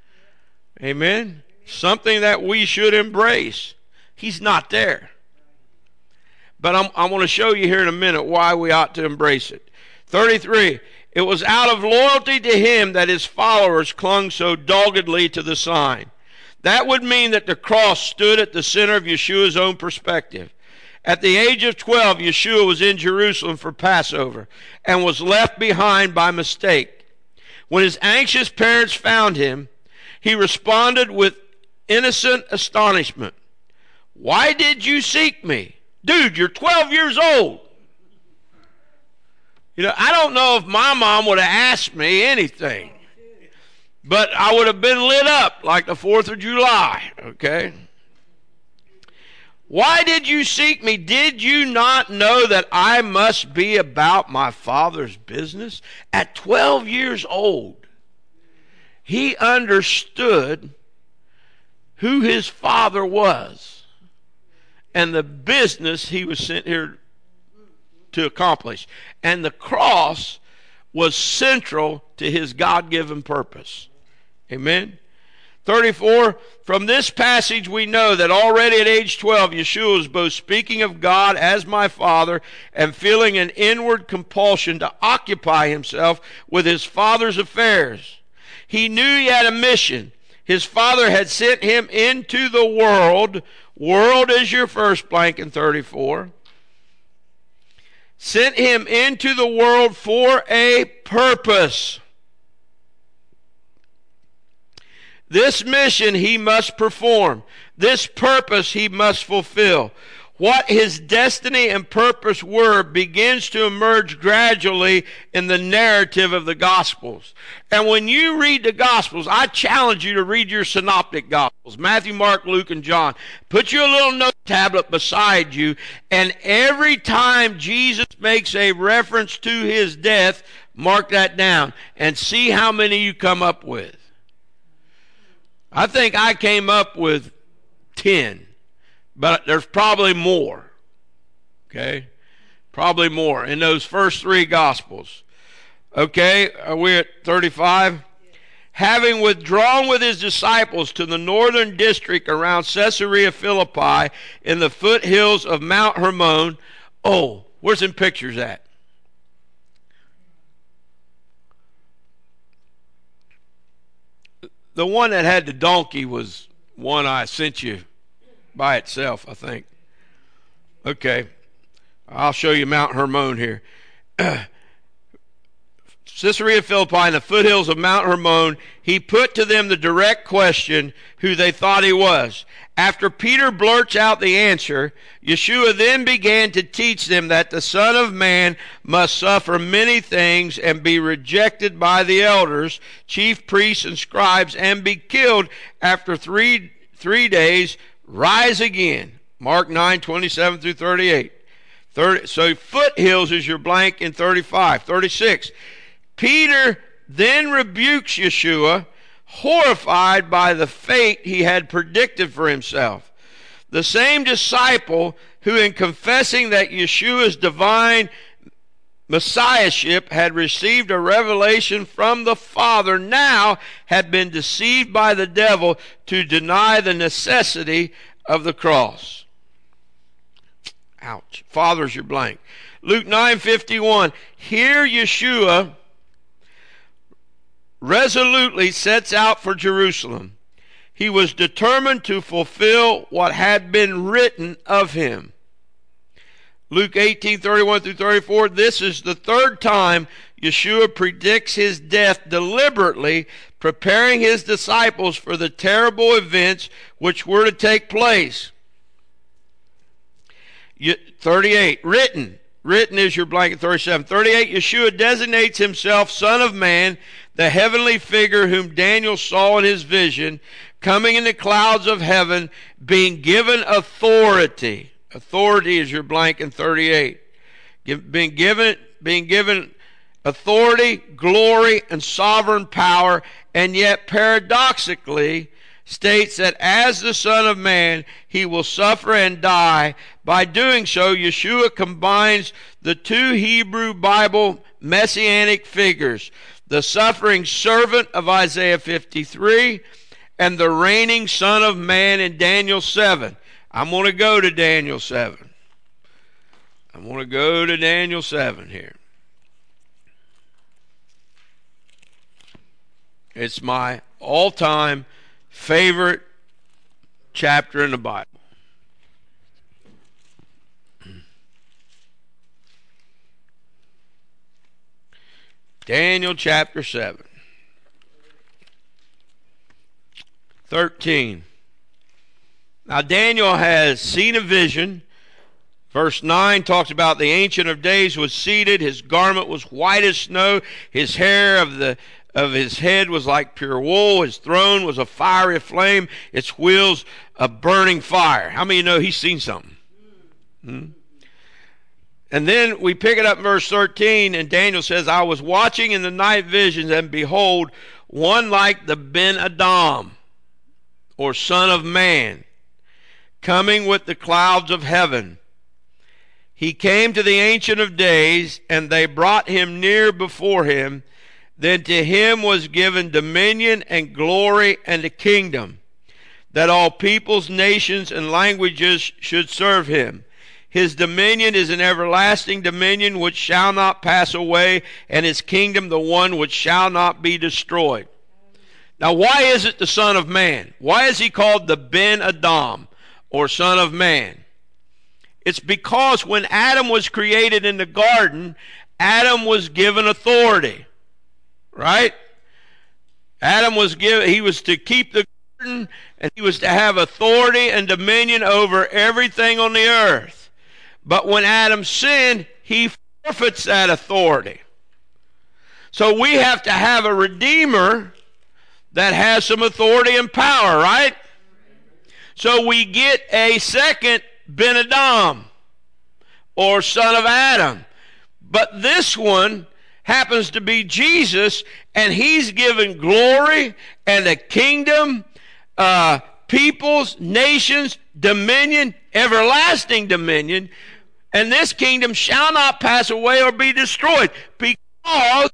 Amen? Something that we should embrace. He's not there. But I want to show you here in a minute why we ought to embrace it. 33. It was out of loyalty to him that his followers clung so doggedly to the sign. That would mean that the cross stood at the center of Yeshua's own perspective. At the age of 12, Yeshua was in Jerusalem for Passover and was left behind by mistake. When his anxious parents found him, He responded with innocent astonishment. Why did you seek me? Dude, you're 12 years old. You know, I don't know if my mom would have asked me anything, but I would have been lit up like the 4th of July, okay? Why did you seek me? Did you not know that I must be about my Father's business? At 12 years old, he understood who his Father was and the business he was sent here to accomplish. And the cross was central to his God-given purpose. Amen? 34, from this passage we know that already at age 12, Yeshua was both speaking of God as my Father and feeling an inward compulsion to occupy himself with his Father's affairs. He knew he had a mission. His Father had sent him into the world. World is your first blank in 34. Sent him into the world for a purpose. This mission he must perform. This purpose he must fulfill. What his destiny and purpose were begins to emerge gradually in the narrative of the Gospels. And when you read the Gospels, I challenge you to read your synoptic Gospels, Matthew, Mark, Luke, and John. Put you a little note tablet beside you, and every time Jesus makes a reference to his death, mark that down and see how many you come up with. I think I came up with 10, but there's probably more. Okay? Probably more in those first 3 Gospels. Okay, are we at 35? Having withdrawn with his disciples to the northern district around Caesarea Philippi in the foothills of Mount Hermon. Oh, where's them pictures at? The one that had the donkey was one I sent you by itself, I think. Okay. I'll show you Mount Hermon here. Caesarea Philippi in the foothills of Mount Hermon, he put to them the direct question who they thought he was. After Peter blurts out the answer, Yeshua then began to teach them that the Son of Man must suffer many things and be rejected by the elders, chief priests, and scribes, and be killed after three days, rise again. Mark 9:27 through 38. So foothills is your blank in 35. 36. Peter then rebukes Yeshua, horrified by the fate he had predicted for himself. The same disciple who, in confessing that Yeshua's divine messiahship had received a revelation from the Father, now had been deceived by the devil to deny the necessity of the cross. Ouch. Father's your blank. Luke 9:51. Here Yeshua resolutely sets out for Jerusalem. He was determined to fulfill what had been written of him. Luke 18:31 through 34. This is the 3rd time Yeshua predicts his death deliberately, preparing his disciples for the terrible events which were to take place. 38. Written is your blanket. 37. 38. Yeshua designates himself Son of Man, the heavenly figure whom Daniel saw in his vision, coming in the clouds of heaven, being given authority. Authority is your blank in 38. Being given authority, glory, and sovereign power, and yet paradoxically states that as the Son of Man, he will suffer and die. By doing so, Yeshua combines the 2 Hebrew Bible messianic figures, the suffering servant of Isaiah 53 and the reigning Son of Man in Daniel 7. I'm going to go to Daniel 7. I'm going to go to Daniel 7 here. It's my all-time favorite chapter in the Bible. Daniel chapter 7. 13. Now Daniel has seen a vision. Verse 9 talks about the Ancient of Days was seated. His garment was white as snow. His hair of his head was like pure wool. His throne was a fiery flame. Its wheels a burning fire. How many of you know he's seen something? And then we pick it up in verse 13, and Daniel says, I was watching in the night visions, and behold, one like the Ben-Adam, or Son of Man, coming with the clouds of heaven. He came to the Ancient of Days, and they brought him near before him. Then to him was given dominion and glory and a kingdom, that all peoples, nations, and languages should serve him. His dominion is an everlasting dominion which shall not pass away, and his kingdom the one which shall not be destroyed. Now, why is it the Son of Man? Why is he called the Ben-Adam, or Son of Man? It's because when Adam was created in the garden, Adam was given authority. Right? Adam was given, he was to keep the garden, and he was to have authority and dominion over everything on the earth. But when Adam sinned, he forfeits that authority. So we have to have a Redeemer that has some authority and power, right? So we get a second Ben-Adam, or son of Adam. But this one happens to be Jesus, and he's given glory and a kingdom, peoples, nations, dominion, everlasting dominion, and this kingdom shall not pass away or be destroyed, because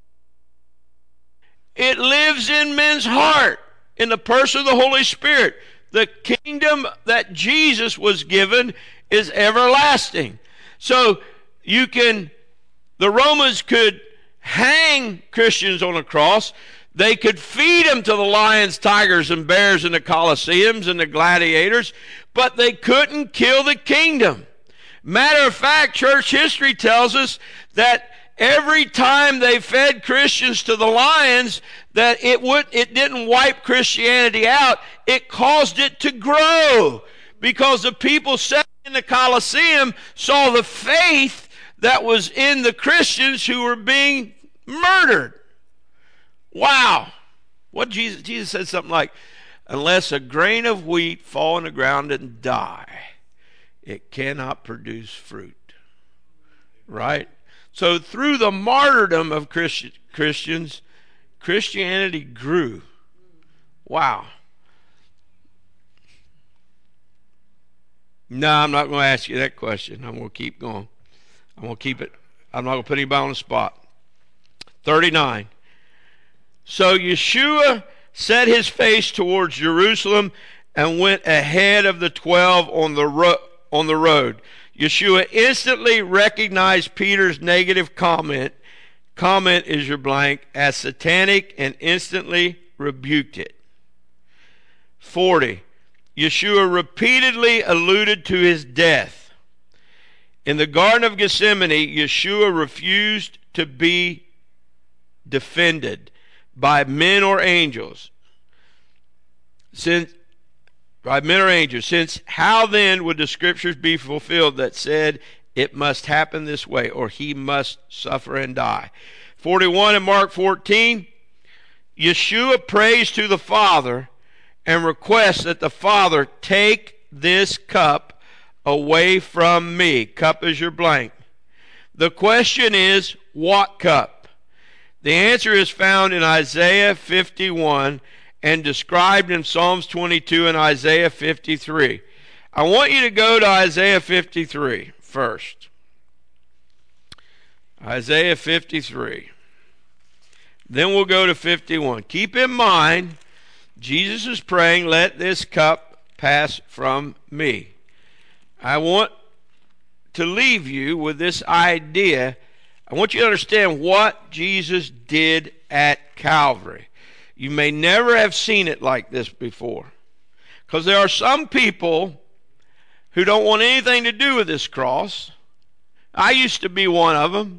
it lives in men's heart in the person of the Holy Spirit. The kingdom that Jesus was given is everlasting. So the Romans could hang Christians on a cross. They could feed them to the lions, tigers, and bears in the Colosseums and the gladiators, but they couldn't kill the kingdom. Matter of fact, church history tells us that every time they fed Christians to the lions, that it didn't wipe Christianity out, it caused it to grow, because the people sitting in the Colosseum saw the faith that was in the Christians who were being murdered. Wow. What Jesus said something like, unless a grain of wheat fall on the ground and die, it cannot produce fruit. Right? So through the martyrdom of Christians, Christianity grew. Wow. No, I'm not going to ask you that question. I'm going to keep going. I'm going to keep it. I'm not going to put anybody on the spot. 39. So Yeshua set his face towards Jerusalem and went ahead of the 12 on the road. Yeshua instantly recognized Peter's negative comment is your blank, as satanic, and instantly rebuked it. 40. Yeshua repeatedly alluded to his death. In the Garden of Gethsemane, Yeshua refused to be defended by men or angels. Since how then would the scriptures be fulfilled that said it must happen this way, or he must suffer and die? 41 in Mark 14, Yeshua prays to the Father and requests that the Father take this cup away from me. Cup is your blank. The question is, what cup? The answer is found in Isaiah 51 and described in Psalms 22 and Isaiah 53. I want you to go to Isaiah 53 first. Isaiah 53. Then we'll go to 51. Keep in mind, Jesus is praying, let this cup pass from me. I want to leave you with this idea. I want you to understand what Jesus did at Calvary. You may never have seen it like this before, because there are some people who don't want anything to do with this cross. I used to be one of them,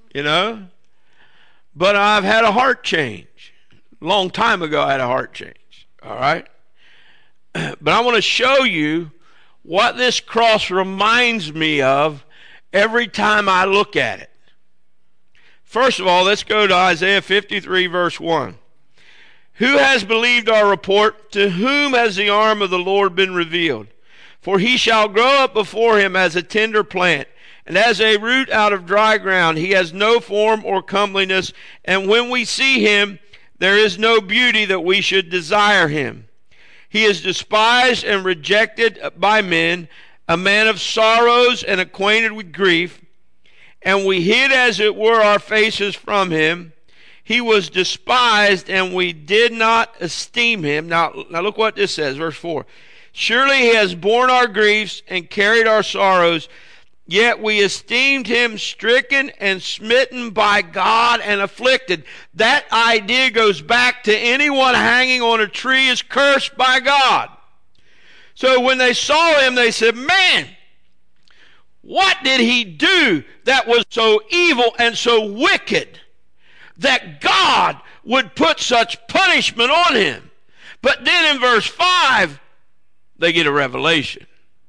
but I've had a heart change. A long time ago I had a heart change, all right? But I want to show you what this cross reminds me of every time I look at it. First of all, let's go to Isaiah 53, verse 1. Who has believed our report? To whom has the arm of the Lord been revealed? For he shall grow up before him as a tender plant, and as a root out of dry ground. He has no form or comeliness, and when we see him, there is no beauty that we should desire him. He is despised and rejected by men, a man of sorrows and acquainted with grief, and we hid as it were our faces from him. He was despised, and we did not esteem him. Now look what this says, verse 4. Surely he has borne our griefs and carried our sorrows, yet we esteemed him stricken and smitten by God and afflicted. That idea goes back to anyone hanging on a tree is cursed by God. So when they saw him, they said, man, what did he do that was so evil and so wicked that God would put such punishment on him? But then in verse 5, they get a revelation.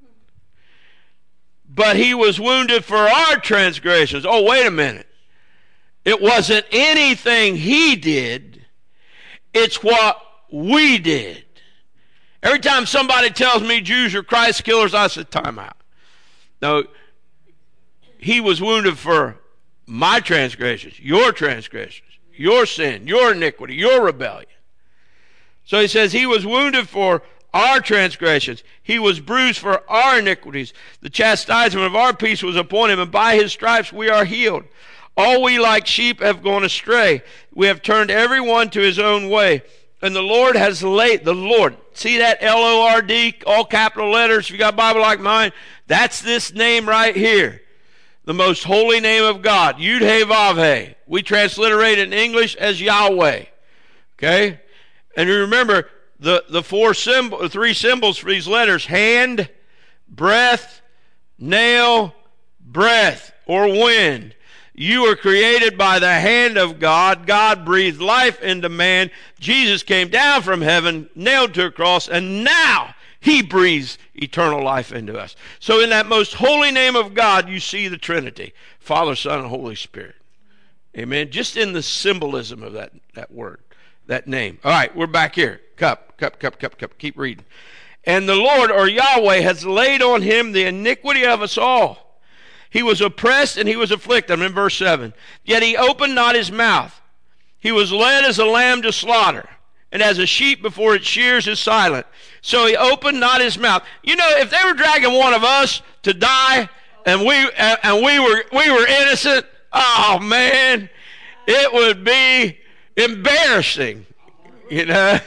But he was wounded for our transgressions. Oh, wait a minute. It wasn't anything he did. It's what we did. Every time somebody tells me Jews are Christ killers, I say, time out. No, he was wounded for my transgressions, your sin, your iniquity, your rebellion. So he says he was wounded for our transgressions. He was bruised for our iniquities. The chastisement of our peace was upon him, and by his stripes we are healed. All we like sheep have gone astray. We have turned every one to his own way. And the Lord has laid, the Lord, see that L-O-R-D, all capital letters, if you got a Bible like mine, that's this name right here. The most holy name of God, Yud-He-Vav-He. We transliterate it in English as Yahweh. Okay? And you remember, the three symbols for these letters: hand, breath, nail, breath, or wind. You were created by the hand of God. God breathed life into man. Jesus came down from heaven, nailed to a cross, and now he breathes eternal life into us. So in that most holy name of God, you see the Trinity: Father, Son, and Holy Spirit. Amen. Just in the symbolism of that word, that name. All right, we're back here. Cup. Keep reading. And the Lord, or Yahweh, has laid on him the iniquity of us all. He was oppressed and he was afflicted. I'm in verse 7. Yet he opened not his mouth. He was led as a lamb to slaughter, and as a sheep before its shears is silent. So he opened not his mouth. You know, if they were dragging one of us to die, and we were innocent, oh man, it would be embarrassing. You know,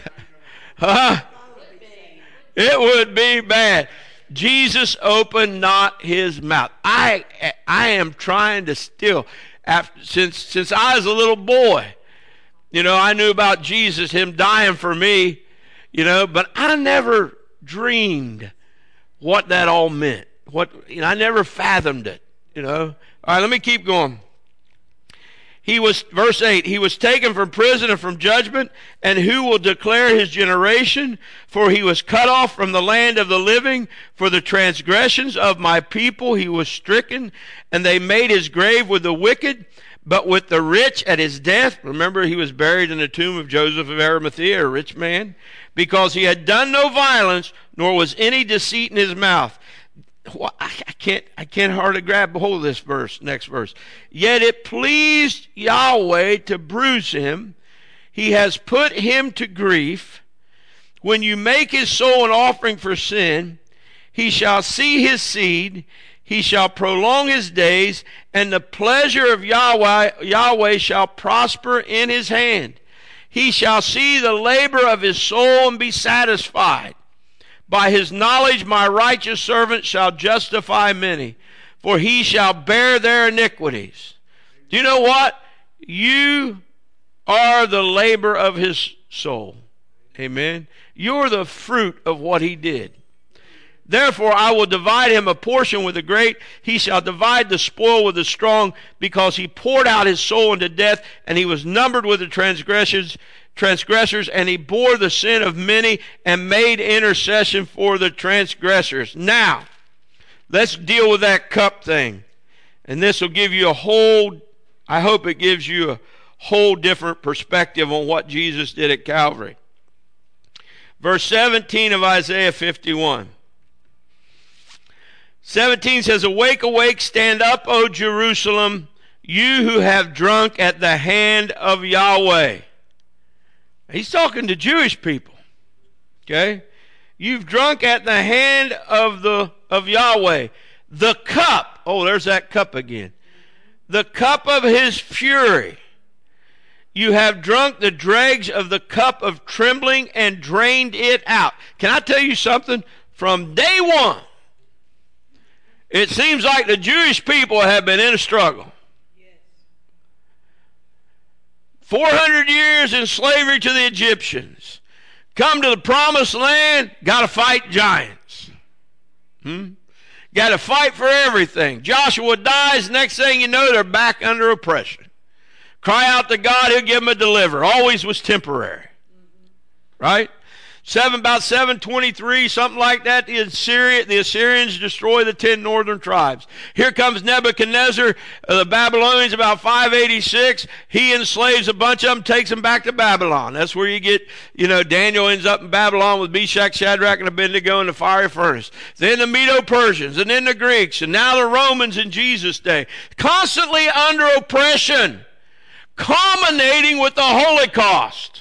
it would be bad. Jesus opened not his mouth. I am trying to still, since I was a little boy, you know, I knew about Jesus, him dying for me, you know, but I never dreamed what that all meant. I never fathomed it, you know. All right, let me keep going. Verse 8, he was taken from prison and from judgment, and who will declare his generation? For he was cut off from the land of the living. For the transgressions of my people he was stricken, and they made his grave with the wicked, but with the rich at his death. Remember, he was buried in the tomb of Joseph of Arimathea, a rich man, because he had done no violence, nor was any deceit in his mouth. Well, I can't hardly grab hold of this verse, next verse. Yet it pleased Yahweh to bruise him. He has put him to grief. When you make his soul an offering for sin, he shall see his seed. He shall prolong his days, and the pleasure of Yahweh shall prosper in his hand. He shall see the labor of his soul and be satisfied. By his knowledge my righteous servant shall justify many, for he shall bear their iniquities. Do you know what? You are the labor of his soul. Amen. You're the fruit of what he did. Therefore I will divide him a portion with the great. He shall divide the spoil with the strong, because he poured out his soul unto death, and he was numbered with the transgressors, and he bore the sin of many and made intercession for the transgressors. Now, let's deal with that cup thing. And this will give you I hope it gives you a whole different perspective on what Jesus did at Calvary. Verse 17 of Isaiah 51. 17 says, Awake, awake, stand up, O Jerusalem, you who have drunk at the hand of Yahweh. He's talking to Jewish people. Okay? You've drunk at the hand of Yahweh. The cup. Oh, there's that cup again. The cup of his fury. You have drunk the dregs of the cup of trembling and drained it out. Can I tell you something? From day one, it seems like the Jewish people have been in a struggle. 400 years in slavery to the Egyptians. Come to the promised land, got to fight giants. Got to fight for everything. Joshua dies, next thing you know, they're back under oppression. Cry out to God, he'll give them a deliverer. Always was temporary. Right? About 723, something like that, the Assyrians destroy the 10 northern tribes. Here comes Nebuchadnezzar, the Babylonians, about 586. He enslaves a bunch of them, takes them back to Babylon. That's where you get, Daniel ends up in Babylon with Meshach, Shadrach, and Abednego in the fiery furnace. Then the Medo-Persians, and then the Greeks, and now the Romans in Jesus' day. Constantly under oppression, culminating with the Holocaust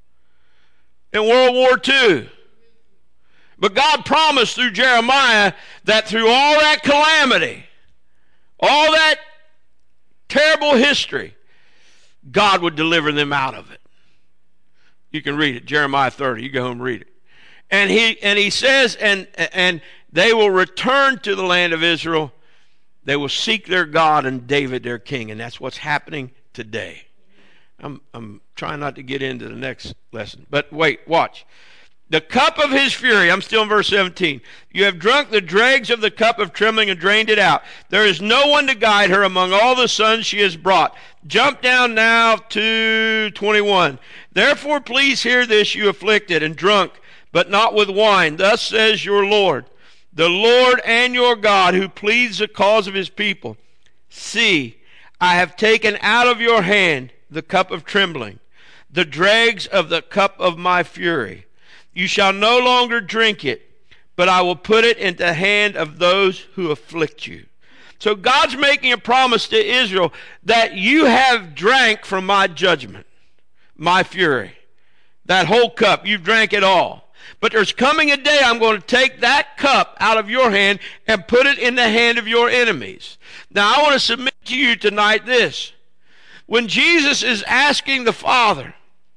in World War II. But God promised through Jeremiah that through all that calamity, all that terrible history, God would deliver them out of it. You can read it, Jeremiah 30. You go home and read it. And he says, and they will return to the land of Israel. They will seek their God and David their king. And that's what's happening today. I'm trying not to get into the next lesson. But wait, watch. The cup of his fury, I'm still in verse 17. You have drunk the dregs of the cup of trembling and drained it out. There is no one to guide her among all the sons she has brought. Jump down now to 21. Therefore please hear this, you afflicted and drunk, but not with wine. Thus says your Lord, the Lord and your God, who pleads the cause of his people. See, I have taken out of your hand the cup of trembling, the dregs of the cup of my fury. You shall no longer drink it, but I will put it into the hand of those who afflict you. So God's making a promise to Israel that you have drank from my judgment, my fury. That whole cup, you've drank it all. But there's coming a day I'm going to take that cup out of your hand and put it in the hand of your enemies. Now I want to submit to you tonight this. When Jesus is asking the Father,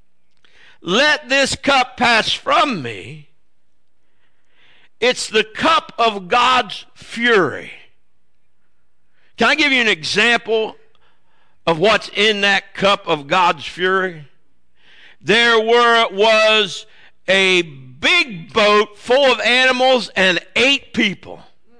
let this cup pass from me, it's the cup of God's fury. Can I give you an example of what's in that cup of God's fury? There was a big boat full of animals and 8 people.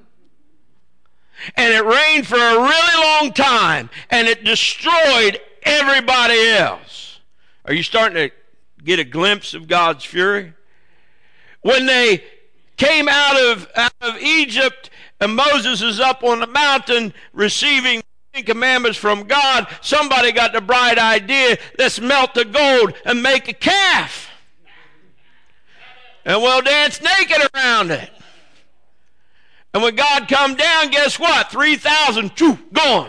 And it rained for a really long time, and it destroyed everybody else. Are you starting to get a glimpse of God's fury? When they came out of Egypt, and Moses is up on the mountain receiving the commandments from God, somebody got the bright idea, let's melt the gold and make a calf. And we'll dance naked around it. And when God come down, guess what? 3,000, gone.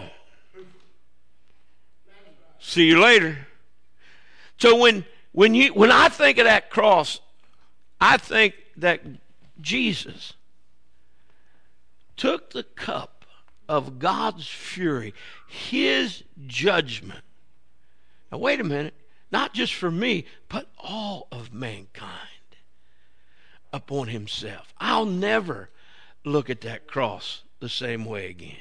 See you later. So when I think of that cross, I think that Jesus took the cup of God's fury, his judgment. Now wait a minute, not just for me, but all of mankind upon himself. I'll never look at that cross the same way again.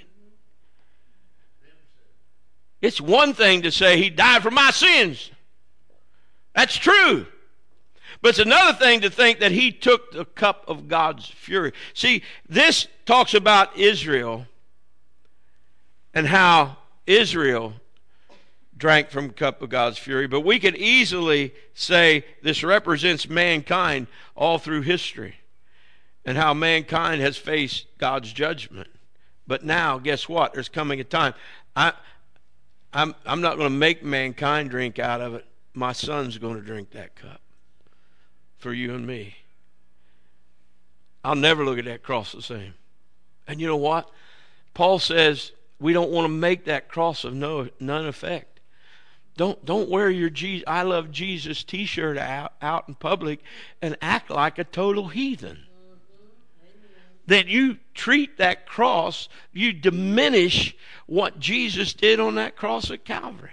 It's one thing to say he died for my sins. That's true. But it's another thing to think that he took the cup of God's fury. See, this talks about Israel and how Israel drank from the cup of God's fury. But we could easily say this represents mankind all through history and how mankind has faced God's judgment. But now, guess what? There's coming a time. I'm not going to make mankind drink out of it. My son's going to drink that cup for you and me. I'll never look at that cross the same. And you know what? Paul says we don't want to make that cross of none effect. Don't wear your I love Jesus t-shirt out in public and act like a total heathen. That you treat that cross, you diminish what Jesus did on that cross at Calvary.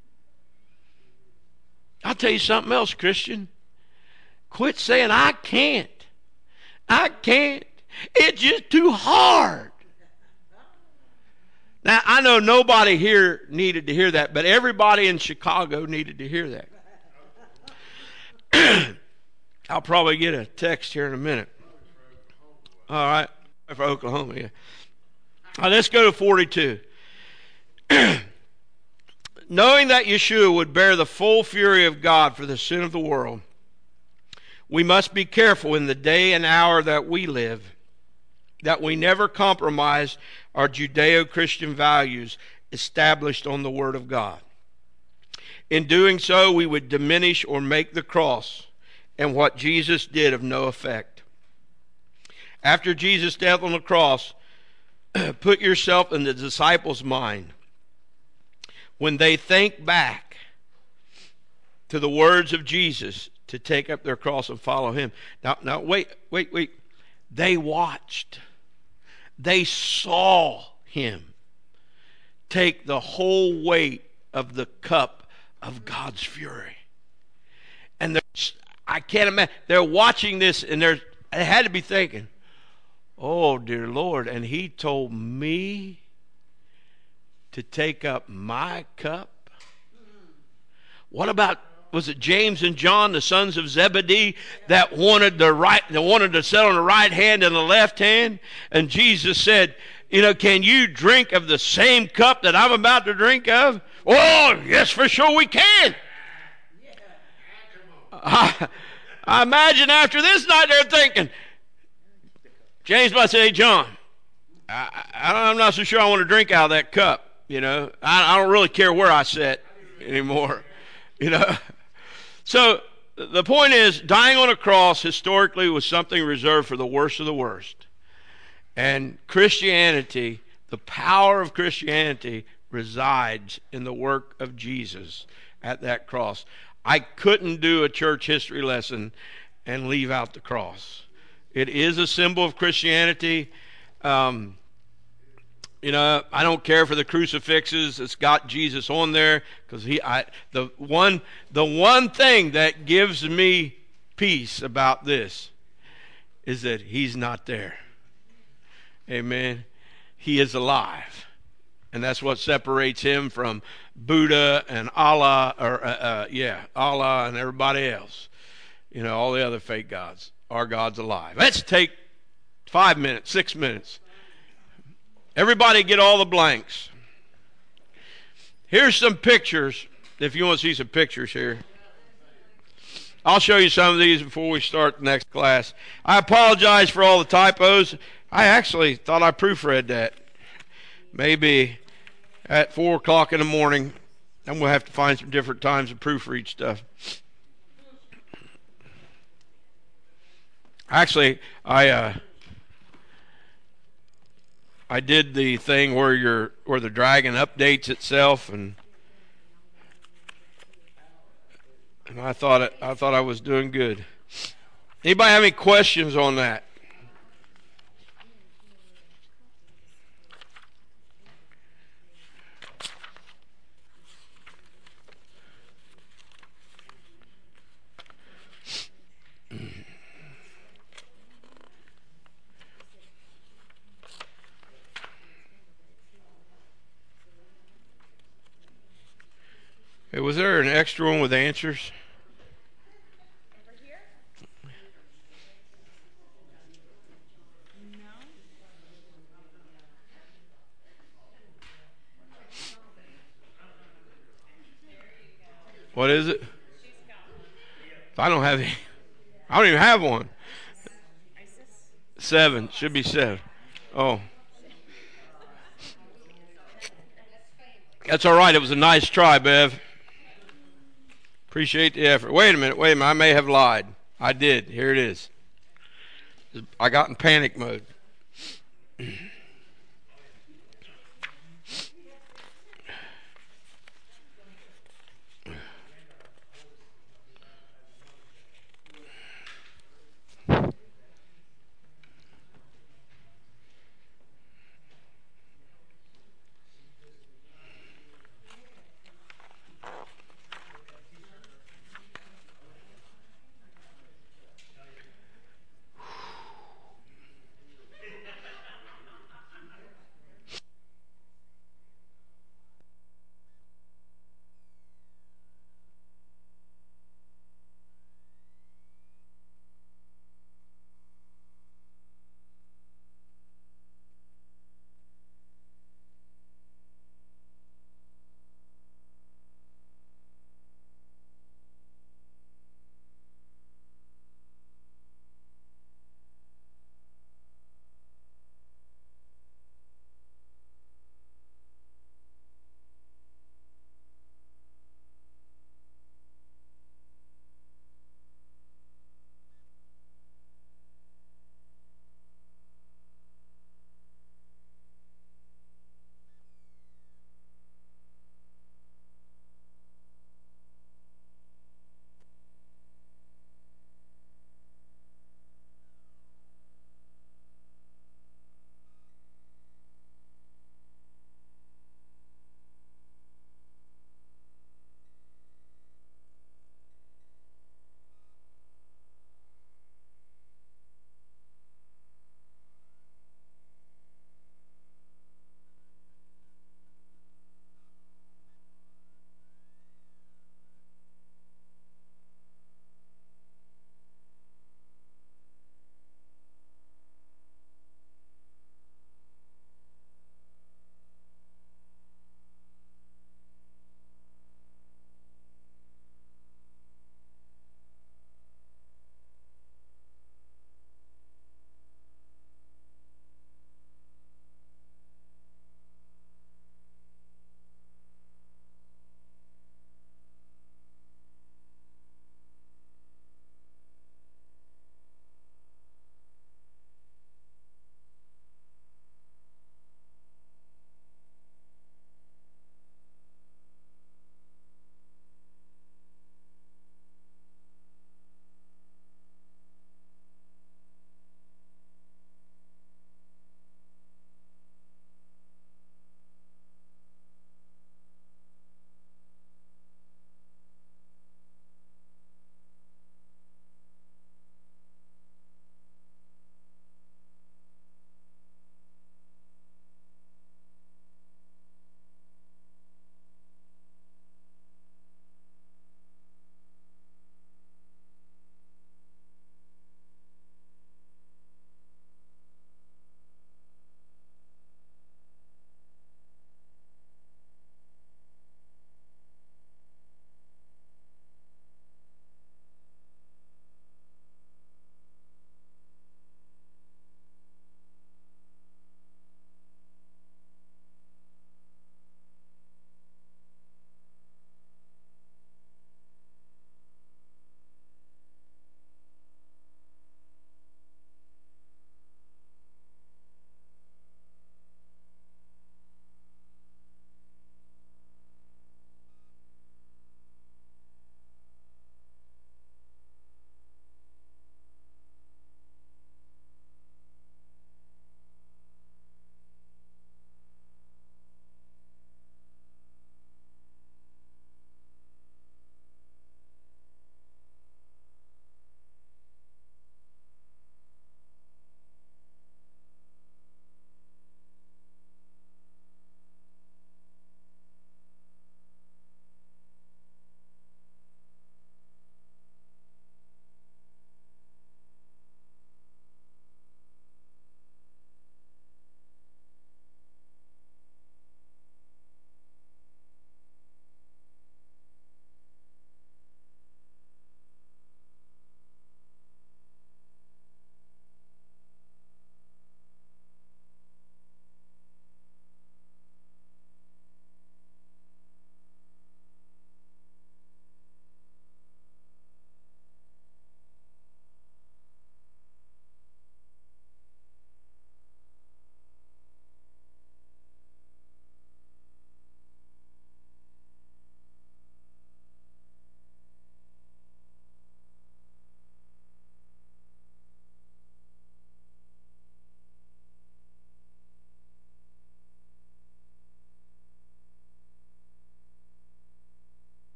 I'll tell you something else, Christian. Quit saying, I can't. It's just too hard. Now, I know nobody here needed to hear that, but everybody in Chicago needed to hear that. I'll probably get a text here in a minute. All right, for Oklahoma, yeah. All right, let's go to 42. Knowing that Yeshua would bear the full fury of God for the sin of the world, we must be careful in the day and hour that we live, that we never compromise our Judeo-Christian values established on the Word of God. In doing so, we would diminish or make the cross and what Jesus did of no effect. After Jesus' death on the cross, put yourself in the disciples' mind. When they think back to the words of Jesus to take up their cross and follow him. Now, wait. They watched. They saw him take the whole weight of the cup of God's fury. And I can't imagine. They're watching this and they had to be thinking, oh, dear Lord, and he told me to take up my cup? What about, was it James and John, the sons of Zebedee, that wanted to sit on the right hand and the left hand? And Jesus said, can you drink of the same cup that I'm about to drink of? Oh, yes, for sure we can. I imagine after this night they're thinking, James might say, hey, John, I'm not so sure I want to drink out of that cup. I don't really care where I sit anymore. So the point is, dying on a cross historically was something reserved for the worst of the worst. And Christianity, the power of Christianity, resides in the work of Jesus at that cross. I couldn't do a church history lesson and leave out the cross. It is a symbol of Christianity. I don't care for the crucifixes. It's got Jesus on there because the one thing that gives me peace about this is that he's not there. Amen. He is alive, and that's what separates him from Buddha and Allah, Allah and everybody else. All the other fake gods. Our God's alive. Let's take 5 minutes, 6 minutes. Everybody get all the blanks. Here's some pictures, if you want to see some pictures here. I'll show you some of these before we start the next class. I apologize for all the typos. I actually thought I proofread that. Maybe at 4 o'clock in the morning, I'm going to have to find some different times to proofread stuff. Actually, I did the thing where the dragon updates itself, and I thought I was doing good. Anybody have any questions on that? Hey, was there an extra one with answers? Over here? What is it? I don't have any. I don't even have one. 7. Should be 7. Oh. That's all right. It was a nice try, Bev. Appreciate the effort. Wait a minute. I may have lied. I did. Here it is. I got in panic mode.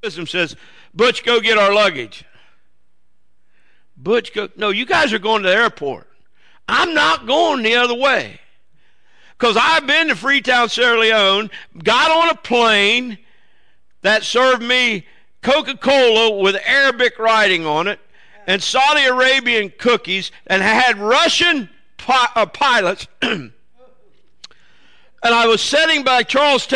wisdom says, Butch, go get our luggage. Butch, go. No, you guys are going to the airport. I'm not going the other way. Because I've been to Freetown, Sierra Leone, got on a plane that served me Coca-Cola with Arabic writing on it and Saudi Arabian cookies and had Russian pilots. And I was sitting by Charles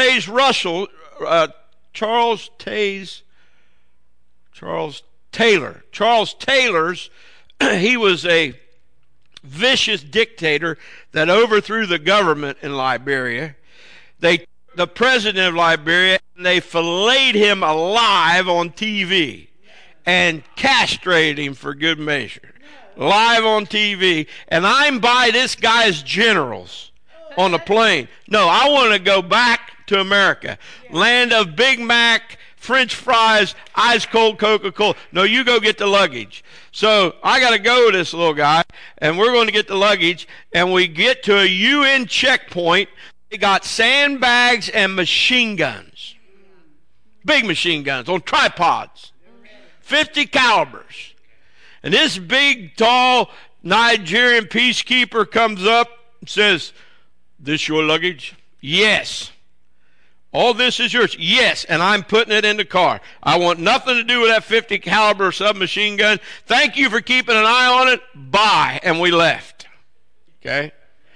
Taylor's. He was a vicious dictator that overthrew the government in Liberia. The president of Liberia, and they filleted him alive on TV and castrated him for good measure. Live on TV. And I'm by this guy's generals on the plane. No, I want to go back to America. Land of Big Mac, French fries, ice cold Coca-Cola. No, you go get the luggage. So I got to go with this little guy, and we're going to get the luggage, and we get to a UN checkpoint. They got sandbags and machine guns. Big machine guns on tripods. 50 calibers. And this big, tall Nigerian peacekeeper comes up and says, "This your luggage?" "Yes." "All this is yours?" "Yes, and I'm putting it in the car. I want nothing to do with that 50 caliber submachine gun. Thank you for keeping an eye on it. Bye." And we left. Okay?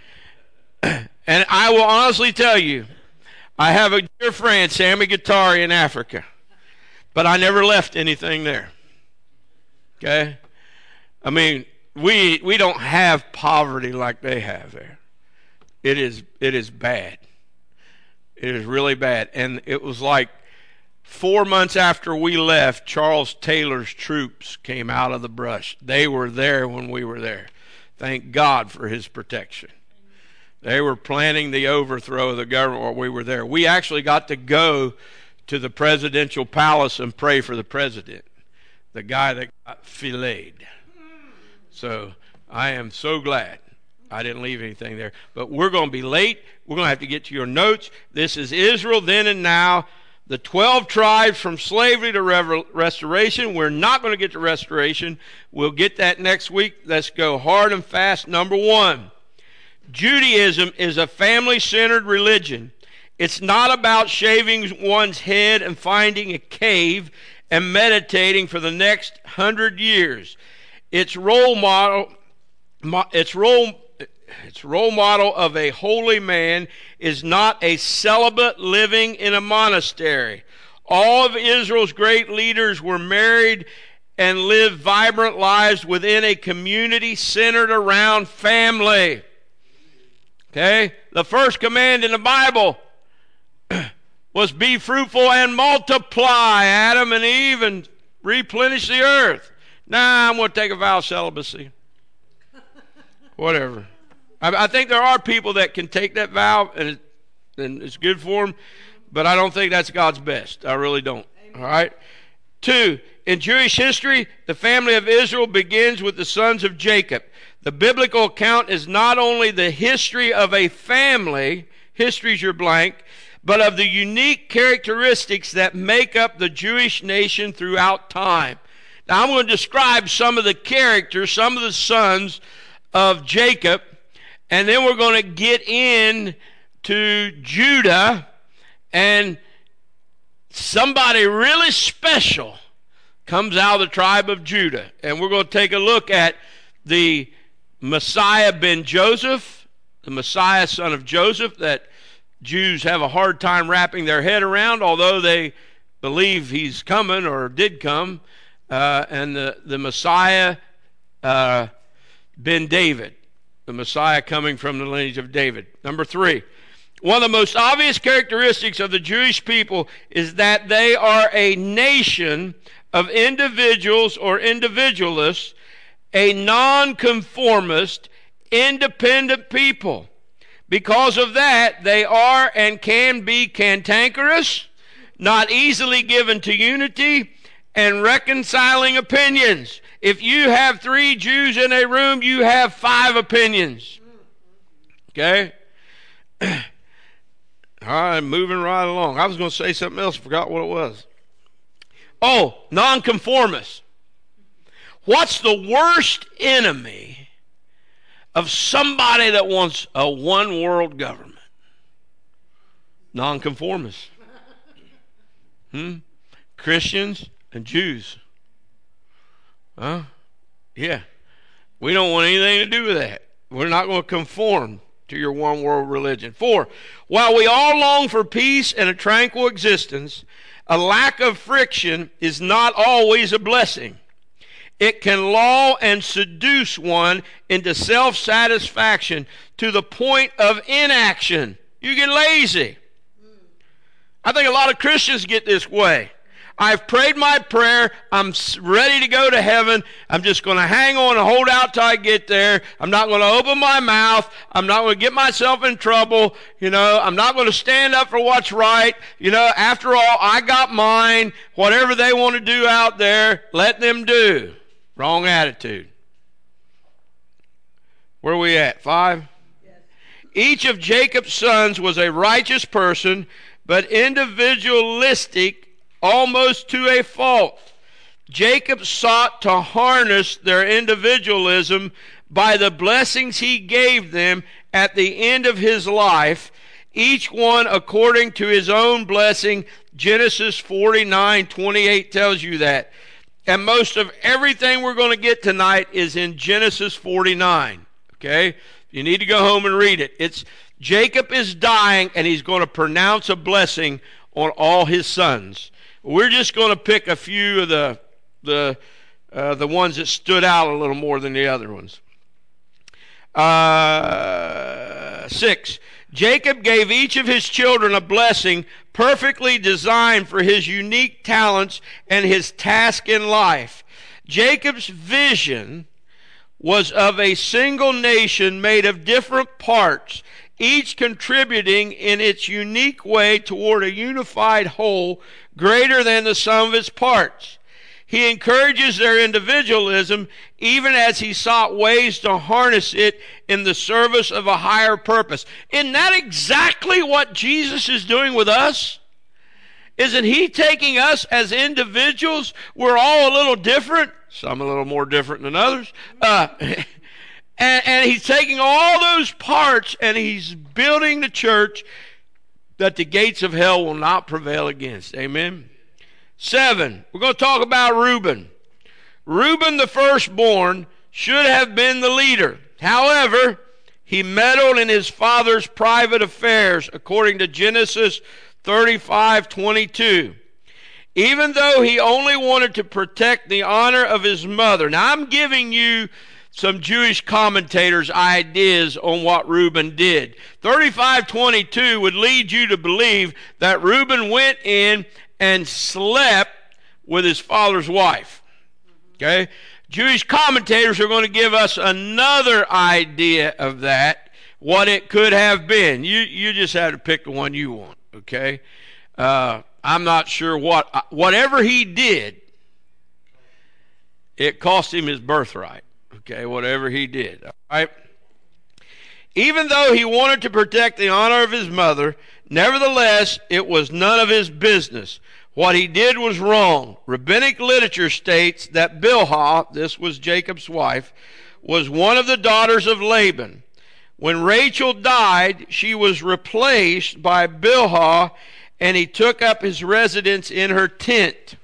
And I will honestly tell you, I have a dear friend, Sammy Guitari, in Africa, but I never left anything there. Okay? I mean, we don't have poverty like they have there. It is bad. It is really bad. And it was like 4 months after we left, Charles Taylor's troops came out of the brush. They were there when we were there. Thank God for his protection. They were planning the overthrow of the government while we were there. We actually got to go to the presidential palace and pray for the president, the guy that got filleted. So I am so glad I didn't leave anything there. But we're going to be late. We're going to have to get to your notes. This is Israel then and now, the 12 tribes from slavery to restoration. We're not going to get to restoration. We'll get that next week. Let's go hard and fast. Number 1, Judaism is a family-centered religion. It's not about shaving one's head and finding a cave and meditating for the next 100 years. Its role model of a holy man is not a celibate living in a monastery. All of Israel's great leaders were married and lived vibrant lives within a community centered around family. Okay? The first command in the Bible was be fruitful and multiply, Adam and Eve, and replenish the earth. Nah, I'm going to take a vow of celibacy. Whatever. I think there are people that can take that vow, and it's good for them, but I don't think that's God's best. I really don't. All right? 2, in Jewish history, the family of Israel begins with the sons of Jacob. The biblical account is not only the history of a family, history's your blank, but of the unique characteristics that make up the Jewish nation throughout time. Now, I'm going to describe some of the characters, some of the sons of Jacob, and then we're going to get in to Judah, and somebody really special comes out of the tribe of Judah. And we're going to take a look at the Messiah ben Joseph, the Messiah son of Joseph, that Jews have a hard time wrapping their head around, although they believe he's coming or did come, and the Messiah ben David, the Messiah coming from the lineage of David. Number 3, one of the most obvious characteristics of the Jewish people is that they are a nation of individuals or individualists, a nonconformist, independent people. Because of that, they are and can be cantankerous, not easily given to unity, and reconciling opinions. If you have 3 Jews in a room, you have 5 opinions. Okay? All right, moving right along. I was going to say something else, forgot what it was. Oh, nonconformists. What's the worst enemy of somebody that wants a one-world government? Nonconformists. Christians and Jews. Huh? Yeah. We don't want anything to do with that. We're not going to conform to your one-world religion. 4, while we all long for peace and a tranquil existence, a lack of friction is not always a blessing. It can lull and seduce one into self-satisfaction to the point of inaction. You get lazy. I think a lot of Christians get this way. I've prayed my prayer. I'm ready to go to heaven. I'm just going to hang on and hold out till I get there. I'm not going to open my mouth. I'm not going to get myself in trouble. I'm not going to stand up for what's right. After all, I got mine. Whatever they want to do out there, let them do. Wrong attitude. Where are we at? 5? Yes. Each of Jacob's sons was a righteous person, but individualistic almost to a fault. Jacob sought to harness their individualism by the blessings he gave them at the end of his life, each one according to his own blessing. Genesis 49:28 tells you that. And most of everything we're going to get tonight is in Genesis 49. Okay? You need to go home and read it. Jacob is dying, and he's going to pronounce a blessing on all his sons. We're just going to pick a few of the ones that stood out a little more than the other ones. 6. Jacob gave each of his children a blessing perfectly designed for his unique talents and his task in life. Jacob's vision was of a single nation made of different parts, each contributing in its unique way toward a unified whole greater than the sum of its parts. He encourages their individualism even as he sought ways to harness it in the service of a higher purpose. Isn't that exactly what Jesus is doing with us? Isn't he taking us as individuals? We're all a little different, some a little more different than others. And he's taking all those parts and he's building the church that the gates of hell will not prevail against. Amen. 7, we're going to talk about Reuben. Reuben, the firstborn, should have been the leader. However, he meddled in his father's private affairs, according to Genesis 35:22. Even though he only wanted to protect the honor of his mother. Now, I'm giving you some Jewish commentators' ideas on what Reuben did. 35:22 would lead you to believe that Reuben went in and slept with his father's wife. Okay? Jewish commentators are going to give us another idea of that, what it could have been. You just have to pick the one you want. Okay? I'm not sure whatever he did, it cost him his birthright. Okay, whatever he did. All right? Even though he wanted to protect the honor of his mother, nevertheless, it was none of his business. What he did was wrong. Rabbinic literature states that Bilhah, this was Jacob's wife, was one of the daughters of Laban. When Rachel died, she was replaced by Bilhah, and he took up his residence in her tent.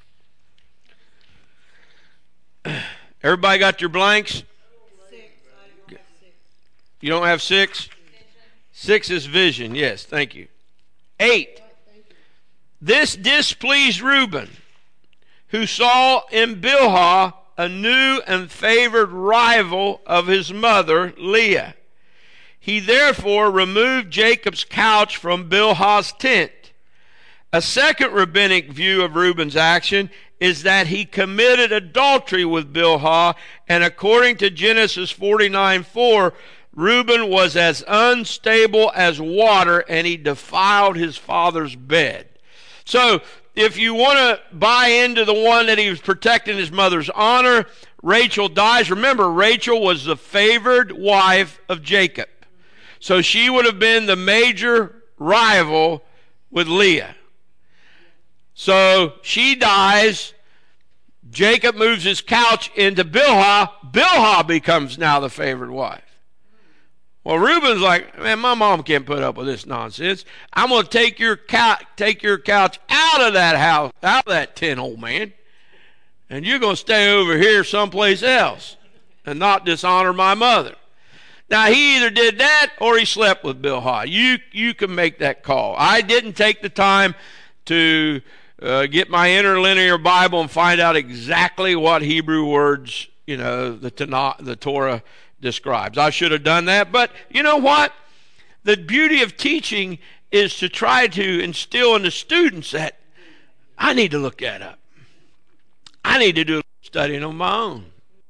Everybody got your blanks? 6. I have 6. You don't have 6? 6 is vision. Yes, thank you. 8. This displeased Reuben, who saw in Bilhah a new and favored rival of his mother, Leah. He therefore removed Jacob's couch from Bilhah's tent. A second rabbinic view of Reuben's action is that he committed adultery with Bilhah, and according to Genesis 49:4, Reuben was as unstable as water, and he defiled his father's bed. So, if you want to buy into the one that he was protecting his mother's honor, Rachel dies. Remember, Rachel was the favored wife of Jacob. So she would have been the major rival with Leah. So she dies. Jacob moves his couch into Bilhah. Bilhah becomes now the favored wife. Well, Reuben's like, man, my mom can't put up with this nonsense. I'm going to take your couch out of that house, out of that tent, old man, and you're going to stay over here someplace else and not dishonor my mother. Now, he either did that or he slept with Bilhah. You can make that call. I didn't take the time to get my interlinear Bible and find out exactly what Hebrew words, the Torah describes. I should have done that, but you know what? The beauty of teaching is to try to instill in the students that I need to look that up. I need to do a studying on my own.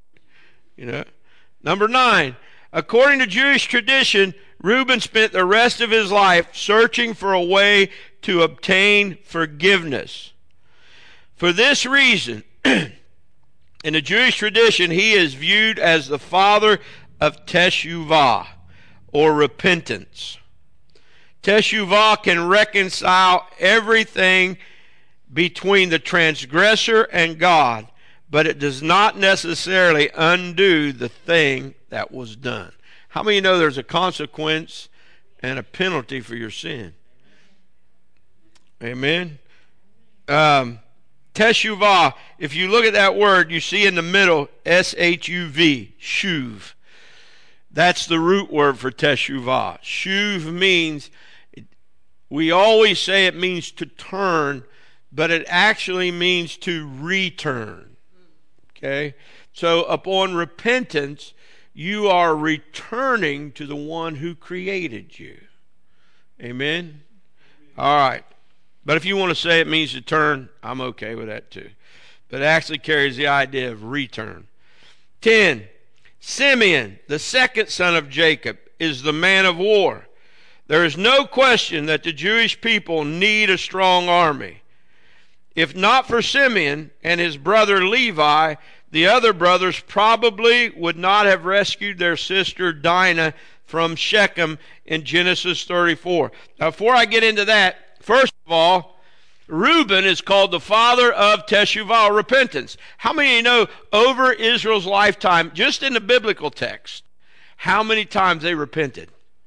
Number 9, according to Jewish tradition, Reuben spent the rest of his life searching for a way to obtain forgiveness. For this reason, in the Jewish tradition, he is viewed as the father of teshuvah, or repentance. Teshuvah can reconcile everything between the transgressor and God, but it does not necessarily undo the thing that was done. How many know there's a consequence and a penalty for your sin? Amen. Teshuvah, if you look at that word, you see in the middle, S-H-U-V, shuv. That's the root word for teshuvah. Shuv means, we always say it means to turn, but it actually means to return. Okay? So upon repentance, you are returning to the one who created you. Amen? All right. But if you want to say it means to turn, I'm okay with that too. But it actually carries the idea of return. 10. Simeon, the second son of Jacob, is the man of war. There is no question that the Jewish people need a strong army. If not for Simeon and his brother Levi, the other brothers probably would not have rescued their sister Dinah from Shechem in Genesis 34. Now, before I get into that, first of all, Reuben is called the father of teshuvah, or repentance. How many of you know over Israel's lifetime, just in the biblical text, how many times they repented?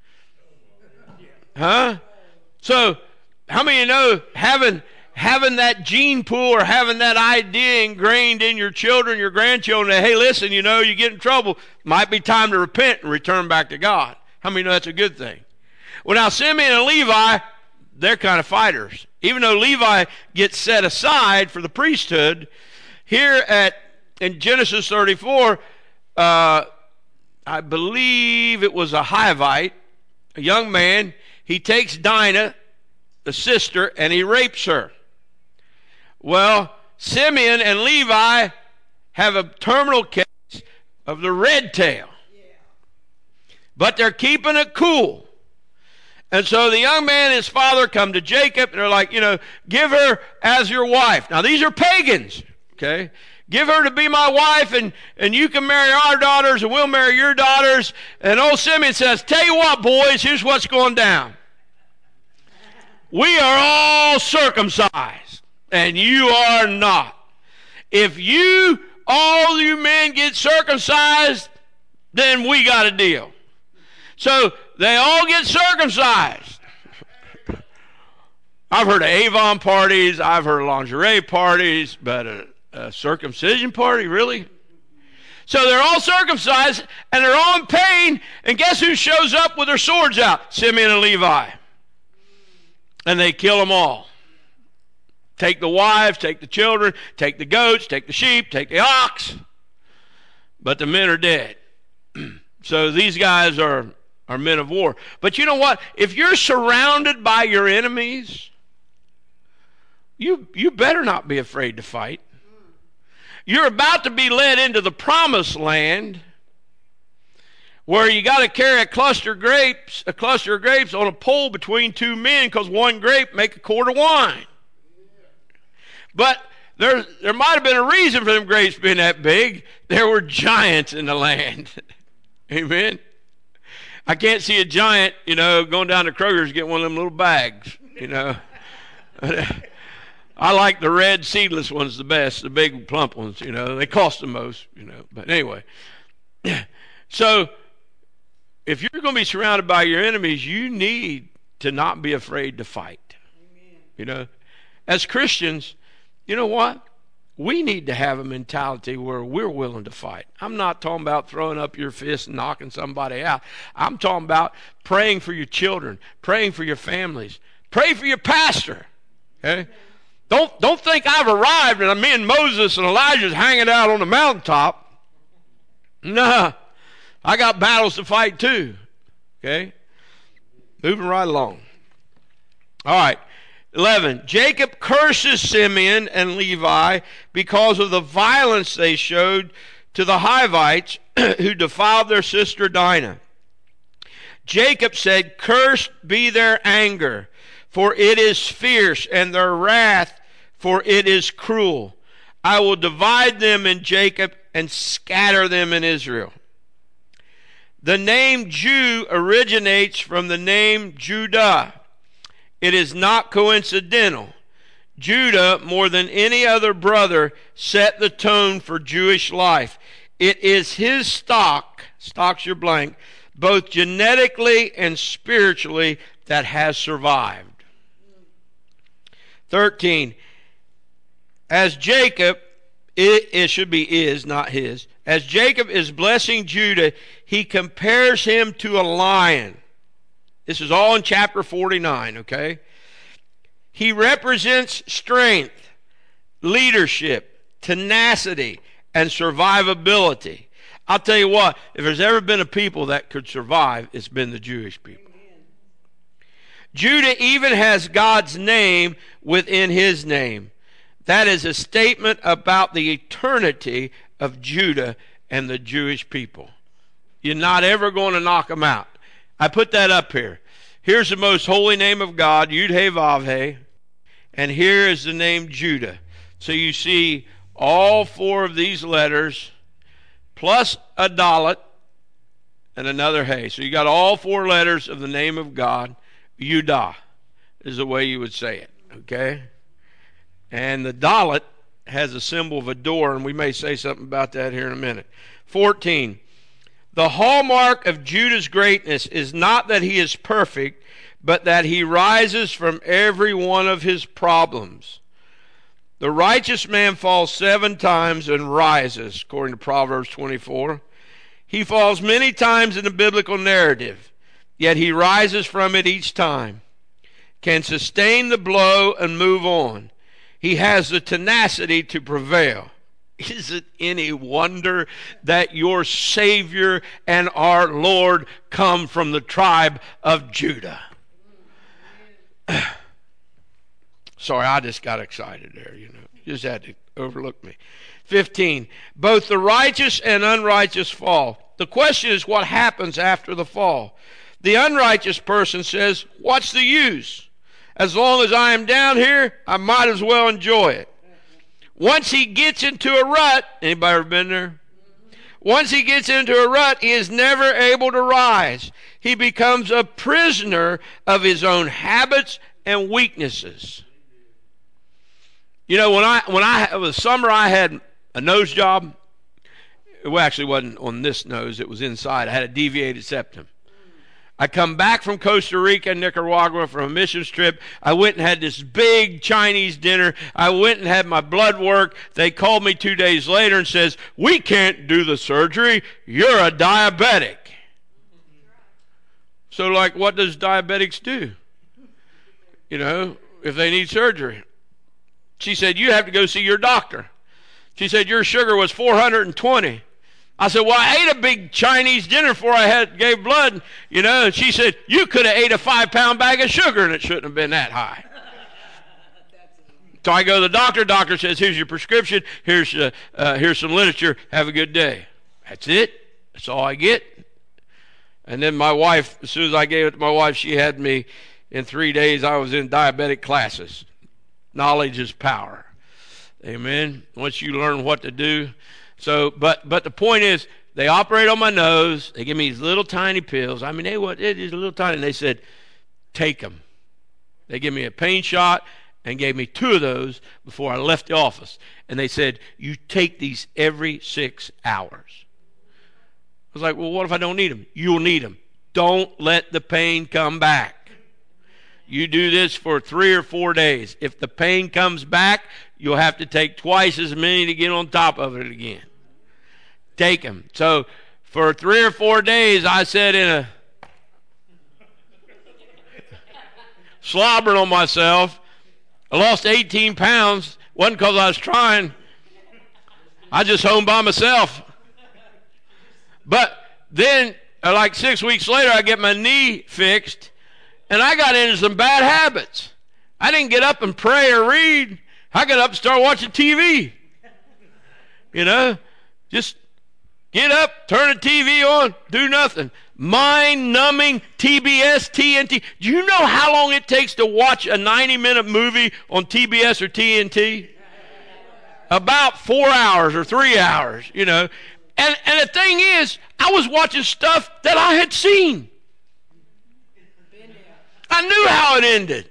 Huh? So, how many of you know having that gene pool or having that idea ingrained in your children, your grandchildren, that, hey, listen, you get in trouble, might be time to repent and return back to God. How many know that's a good thing? Well, now, Simeon and Levi, they're kind of fighters. Even though Levi gets set aside for the priesthood, here in Genesis 34, I believe it was a Hivite, a young man. He takes Dinah, the sister, and he rapes her. Well, Simeon and Levi have a terminal case of the red tail. But they're keeping it cool. And so the young man and his father come to Jacob, and they're like, give her as your wife. Now, these are pagans, okay? Give her to be my wife, and you can marry our daughters, and we'll marry your daughters. And old Simeon says, tell you what, boys, here's what's going down. We are all circumcised, and you are not. If all you men get circumcised, then we got a deal. So they all get circumcised. I've heard of Avon parties, I've heard of lingerie parties, but a circumcision party, really? So they're all circumcised, and they're all in pain, and guess who shows up with their swords out? Simeon and Levi. And they kill them all. Take the wives, take the children, take the goats, take the sheep, take the ox. But the men are dead. So these guys are men of war. But you know what? If you're surrounded by your enemies, you better not be afraid to fight. You're about to be led into the promised land where you got to carry a cluster of grapes on a pole between two men, because one grape make a quart of wine. But there might have been a reason for them grapes being that big. There were giants in the land. Amen. I can't see a giant, going down to Kroger's getting one of them little bags, I like the red seedless ones the best, the big plump ones, They cost the most, But anyway. So, if you're going to be surrounded by your enemies, you need to not be afraid to fight. Amen. As Christians, you know what? We need to have a mentality where we're willing to fight. I'm not talking about throwing up your fist and knocking somebody out. I'm talking about praying for your children, praying for your families, pray for your pastor. Okay? Don't think I've arrived and me and Moses and Elijah's hanging out on the mountaintop. Nah, I got battles to fight too. Okay? Moving right along. All right. 11. Jacob curses Simeon and Levi because of the violence they showed to the Hivites who defiled their sister Dinah. Jacob said, "Cursed be their anger, for it is fierce, and their wrath, for it is cruel. I will divide them in Jacob and scatter them in Israel." The name Jew originates from the name Judah. It is not coincidental. Judah, more than any other brother, set the tone for Jewish life. It is his stock's your blank, both genetically and spiritually, that has survived. 13. As Jacob, it should be is, not his. As Jacob is blessing Judah, he compares him to a lion. This is all in chapter 49, okay? He represents strength, leadership, tenacity, and survivability. I'll tell you what, if there's ever been a people that could survive, it's been the Jewish people. Judah even has God's name within his name. That is a statement about the eternity of Judah and the Jewish people. You're not ever going to knock them out. I put that up here. Here's the most holy name of God, Yud-Heh-Vav-Heh, and here is the name Judah. So you see all four of these letters plus a dalet and another hey. So you got all four letters of the name of God. Judah is the way you would say it, okay? And the dalet has a symbol of a door, and we may say something about that here in a minute. 14. The hallmark of Judah's greatness is not that he is perfect, but that he rises from every one of his problems. The righteous man falls 7 times and rises, according to Proverbs 24. He falls many times in the biblical narrative, yet he rises from it each time, can sustain the blow and move on. He has the tenacity to prevail. Is it any wonder that your Savior and our Lord come from the tribe of Judah? Sorry, I just got excited there, You just had to overlook me. 15. Both the righteous and unrighteous fall. The question is what happens after the fall. The unrighteous person says, what's the use? As long as I am down here, I might as well enjoy it. Once he gets into a rut, anybody ever been there? Once he gets into a rut, he is never able to rise. He becomes a prisoner of his own habits and weaknesses. When it was summer, I had a nose job. Well, actually, it wasn't on this nose; it was inside. I had a deviated septum. I come back from Costa Rica and Nicaragua from a missions trip. I went and had this big Chinese dinner. I went and had my blood work. They called me 2 days later and says, "We can't do the surgery. You're a diabetic." So, what does diabetics do? If they need surgery. She said, "You have to go see your doctor." She said, "Your sugar was 420. I said, "Well, I ate a big Chinese dinner before I gave blood, And she said, "You could have ate a 5-pound bag of sugar and it shouldn't have been that high." So I go to the doctor. Doctor says, "Here's your prescription. Here's some literature. Have a good day." That's it. That's all I get. And then my wife, as soon as I gave it to my wife, she had me in 3 days. I was in diabetic classes. Knowledge is power. Amen. Once you learn what to do. So, but the point is, they operate on my nose. They give me these little tiny pills. I mean, they're just little tiny. And they said, "Take them." They give me a pain shot, and gave me 2 of those before I left the office. And they said, you take these every 6 hours. I was like, well, what if I don't need them? You'll need them. Don't let the pain come back. You do this for 3 or 4 days. If the pain comes back, you'll have to take twice as many to get on top of it again. Take them. So for 3 or 4 days, I sat in a slobbering on myself. I lost 18 pounds. Wasn't because I was trying. I just home by myself. But then, like 6 weeks later, I get my knee fixed, and I got into some bad habits. I didn't get up and pray or read. I got up and started watching TV. You know, just get up, turn the TV on, do nothing. Mind-numbing TBS, TNT. Do you know how long it takes to watch a 90-minute movie on TBS or TNT? About 4 hours or 3 hours, you know. And the thing is, I was watching stuff that I had seen. I knew how it ended.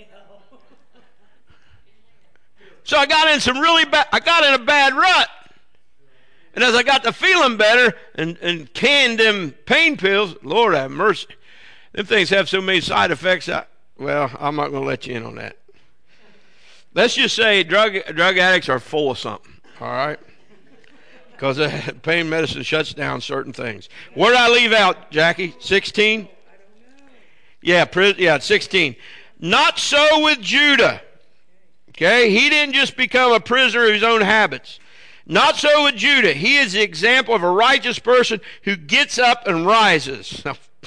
So I got in a bad rut. And as I got to feeling better and canned them pain pills, Lord have mercy. Them things have so many side effects. I'm not going to let you in on that. Let's just say drug addicts are full of something, all right? Because pain medicine shuts down certain things. Where did I leave out, Jackie? 16? Yeah, 16. Not so with Judah. Okay, he didn't just become a prisoner of his own habits. Not so with Judah. He is the example of a righteous person who gets up and rises.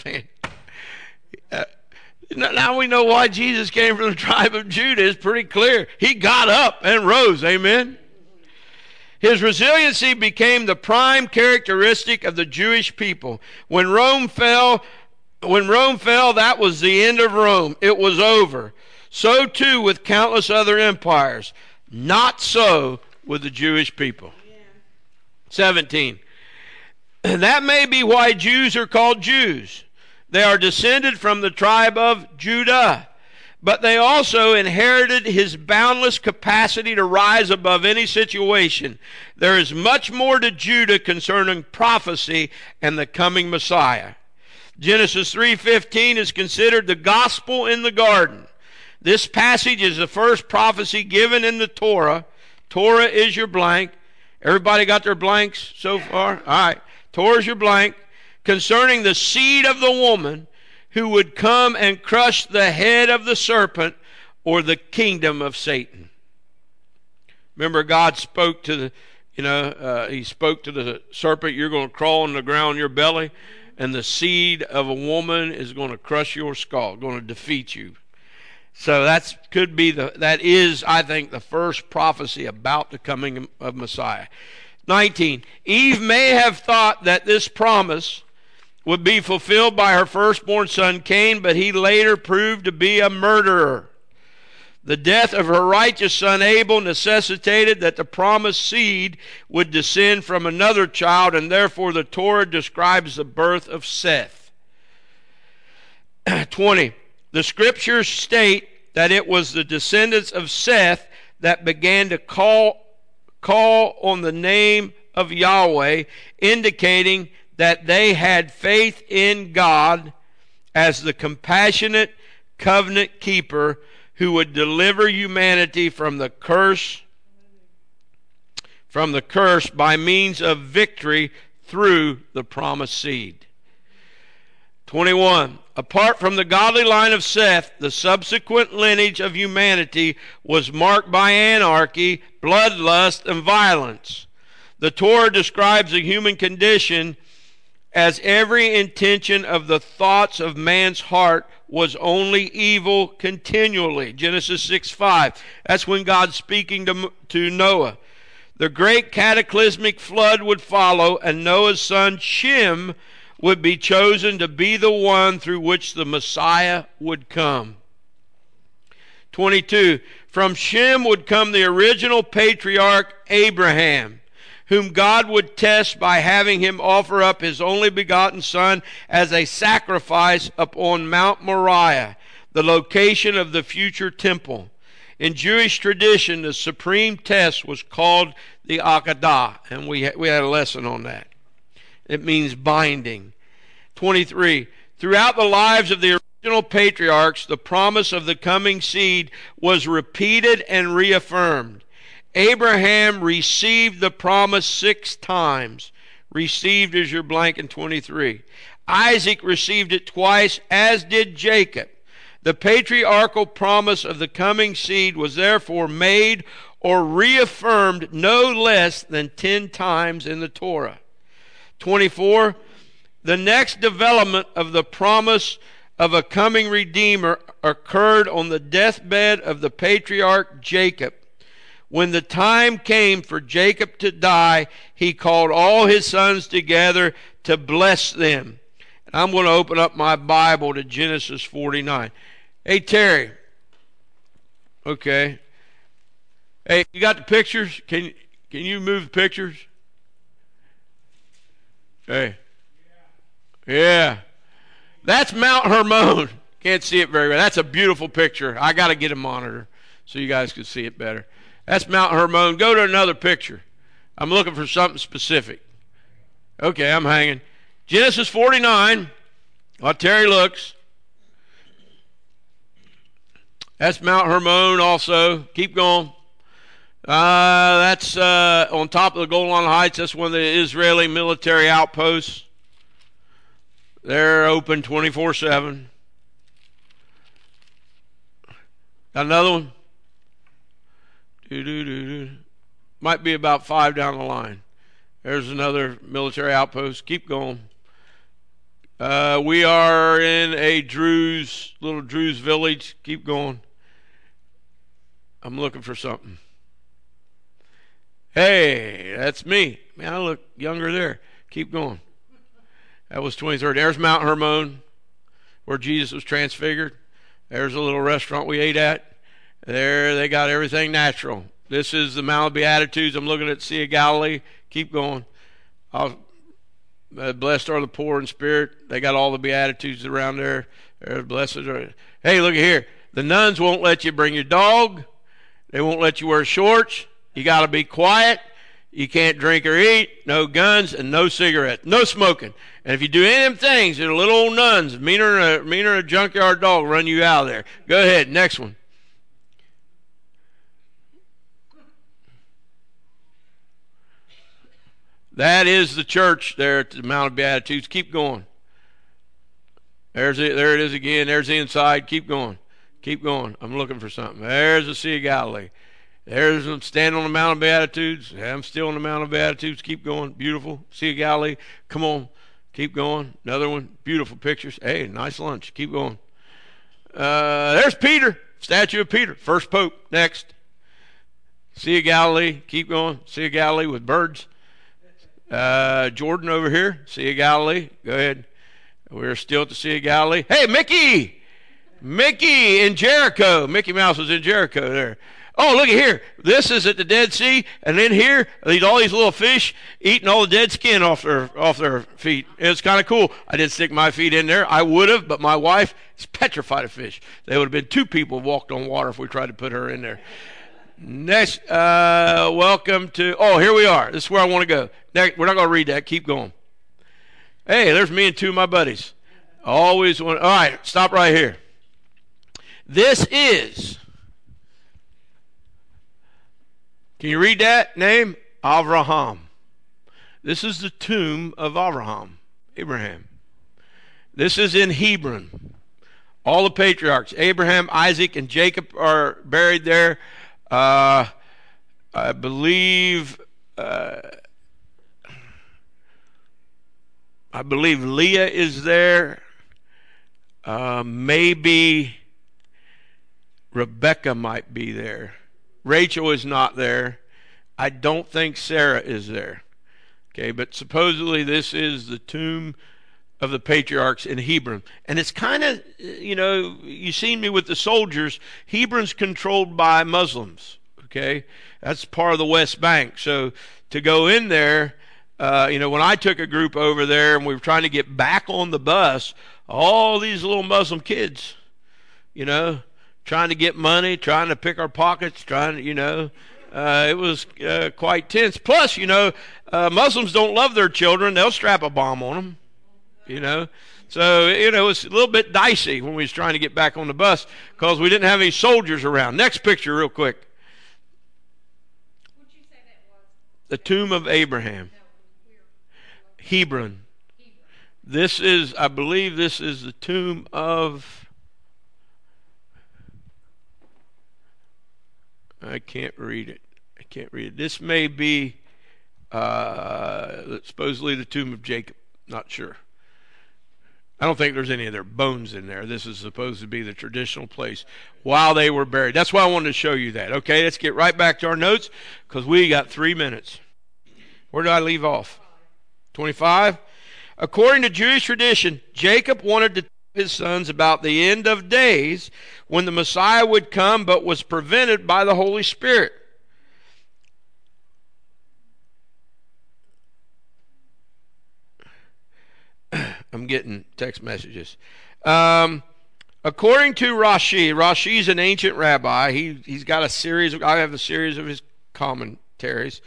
Now we know why Jesus came from the tribe of Judah. It's pretty clear. He got up and rose. Amen. His resiliency became the prime characteristic of the Jewish people. When Rome fell, that was the end of Rome. It was over. So too with countless other empires. Not so with the Jewish people. 17. And that may be why Jews are called Jews. They are descended from the tribe of Judah. But they also inherited his boundless capacity to rise above any situation. There is much more to Judah concerning prophecy and the coming Messiah. Genesis 3:15 is considered the gospel in the garden. This passage is the first prophecy given in the Torah. Torah is your blank. Everybody got their blanks so far? All right. Torah is your blank. Concerning the seed of the woman who would come and crush the head of the serpent or the kingdom of Satan. Remember, God spoke to he spoke to the serpent, you're going to crawl on the ground on your belly, and the seed of a woman is going to crush your skull, going to defeat you. So that is, I think, the first prophecy about the coming of Messiah. 19. Eve may have thought that this promise would be fulfilled by her firstborn son Cain, but he later proved to be a murderer. The death of her righteous son Abel necessitated that the promised seed would descend from another child, and therefore the Torah describes the birth of Seth. 20. The scriptures state that it was the descendants of Seth that began to call on the name of Yahweh, indicating that they had faith in God as the compassionate covenant keeper who would deliver humanity from the curse by means of victory through the promised seed. 21. Apart from the godly line of Seth, the subsequent lineage of humanity was marked by anarchy, bloodlust, and violence. The Torah describes the human condition as every intention of the thoughts of man's heart was only evil continually. Genesis 6:5. That's when God's speaking to Noah. The great cataclysmic flood would follow, and Noah's son Shem would be chosen to be the one through which the Messiah would come. 22. From Shem would come the original patriarch Abraham, whom God would test by having him offer up his only begotten son as a sacrifice upon Mount Moriah, the location of the future temple. In Jewish tradition, the supreme test was called the Akedah, and we had a lesson on that. It means binding. 23. Throughout the lives of the original patriarchs, the promise of the coming seed was repeated and reaffirmed. Abraham received the promise 6 times. Received is your blank in 23. Isaac received it twice, as did Jacob. The patriarchal promise of the coming seed was therefore made or reaffirmed no less than 10 times in the Torah. 24. The next development of the promise of a coming Redeemer occurred on the deathbed of the patriarch Jacob. When the time came for Jacob to die, he called all his sons together to bless them. And I'm going to open up my Bible to Genesis 49. Hey, Terry. Okay. Hey, you got the pictures? Can you move the pictures? Hey. Yeah. That's Mount Hermon. Can't see it very well. That's a beautiful picture. I got to get a monitor so you guys can see it better. That's Mount Hermon. Go to another picture. I'm looking for something specific. Okay, I'm hanging. Genesis 49. While Terry looks. That's Mount Hermon also. Keep going. That's on top of the Golan Heights. That's one of the Israeli military outposts. They're open 24/7. Got another one? Might be about 5 down the line. There's another military outpost. Keep going. We are in a little Druze village. Keep going. I'm looking for something. Hey, that's me. Man, I look younger there. Keep going. That was 23rd. There's Mount Hermon, where Jesus was transfigured. There's a little restaurant we ate at. There, they got everything natural. This is the Mount of Beatitudes. I'm looking at the Sea of Galilee. Keep going. Blessed are the poor in spirit. They got all the Beatitudes around there. They're blessed. Hey, look at here. The nuns won't let you bring your dog. They won't let you wear shorts. You got to be quiet. You can't drink or eat. No guns and no cigarettes. No smoking. And if you do any of them things, the little old nuns, meaner than a junkyard dog, run you out of there. Go ahead. Next one. That is the church there at the Mount of Beatitudes. Keep going. There it is again. There's the inside. Keep going. Keep going. I'm looking for something. There's the Sea of Galilee. There's I'm standing on the Mount of Beatitudes. I'm still on the Mount of Beatitudes. Keep going. Beautiful. Sea of Galilee. Come on. Keep going. Another one. Beautiful pictures. Hey, nice lunch. Keep going. There's Peter. Statue of Peter. First Pope. Next. Sea of Galilee. Keep going. Sea of Galilee with birds. Jordan over here. Sea of Galilee. Go ahead. We're still at the Sea of Galilee. Hey, Mickey! Mickey in Jericho. Mickey Mouse was in Jericho there. Oh, look at here. This is at the Dead Sea, and in here, all these little fish eating all the dead skin off their feet. It's kind of cool. I didn't stick my feet in there. I would have, but my wife is petrified of fish. There would have been 2 people walked on water if we tried to put her in there. Next, welcome to, here we are. This is where I want to go. Next, we're not going to read that. Keep going. Hey, there's me and 2 of my buddies. Always want, all right, stop right here. This is, can you read that name? Avraham. This is the tomb of Abraham. This is in Hebron. All the patriarchs, Abraham, Isaac, and Jacob are buried there. I believe Leah is there. Maybe Rebecca might be there. Rachel is not there. I don't think Sarah is there. Okay, but supposedly this is the tomb of the patriarchs in Hebron. And it's kind of, you seen me with the soldiers. Hebron's controlled by Muslims. Okay, that's part of the West Bank. So to go in there, when I took a group over there and we were trying to get back on the bus, all these little Muslim kids, trying to get money, trying to pick our pockets, trying to, it was quite tense. Plus, Muslims don't love their children. They'll strap a bomb on them, So, it was a little bit dicey when we was trying to get back on the bus because we didn't have any soldiers around. Next picture real quick. What'd you say that was? The tomb of Abraham. Hebron. I believe this is the tomb of, I can't read it. This may be supposedly the tomb of Jacob. Not sure. I don't think there's any of their bones in there. This is supposed to be the traditional place while they were buried. That's why I wanted to show you that. Okay, let's get right back to our notes because we got 3 minutes. Where did I leave off? 25? According to Jewish tradition, Jacob wanted to tell his sons about the end of days when the Messiah would come, but was prevented by the Holy Spirit. I'm getting text messages. According to Rashi's an ancient rabbi. He's got a series. I have a series of his commentaries.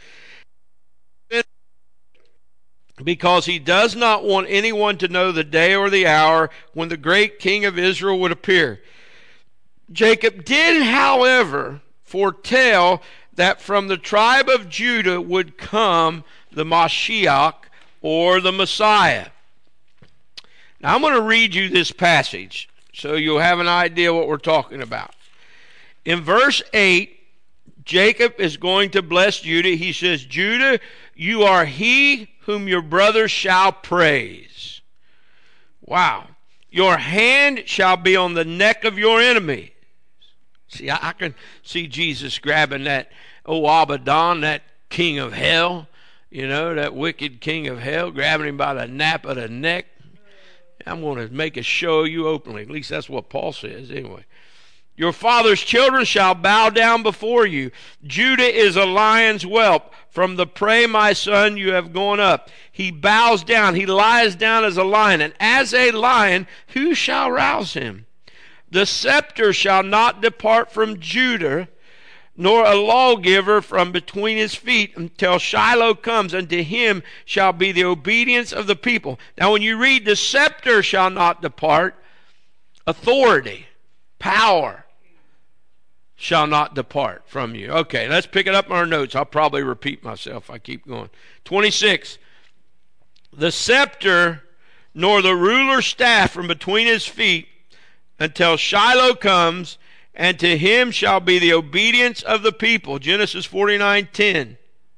Because he does not want anyone to know the day or the hour when the great king of Israel would appear. Jacob did, however, foretell that from the tribe of Judah would come the Mashiach, or the Messiah. Now I'm going to read you this passage so you'll have an idea what we're talking about. In verse 8, Jacob is going to bless Judah. He says, Judah, you are he whom your brothers shall praise. Wow. Your hand shall be on the neck of your enemies. See, I can see Jesus grabbing that, Abaddon, that king of hell, that wicked king of hell, grabbing him by the nape of the neck. I'm going to make a show of you openly. At least that's what Paul says anyway. Your father's children shall bow down before you. Judah is a lion's whelp. From the prey, my son, you have gone up. He bows down. He lies down as a lion. And as a lion, who shall rouse him? The scepter shall not depart from Judah, nor a lawgiver from between his feet until Shiloh comes, and to him shall be the obedience of the people. Now when you read the scepter shall not depart, authority, power shall not depart from you. Okay, let's pick it up in our notes. I'll probably repeat myself if I keep going. 26. The scepter nor the ruler's staff from between his feet until Shiloh comes, and to him shall be the obedience of the people. Genesis 49:10.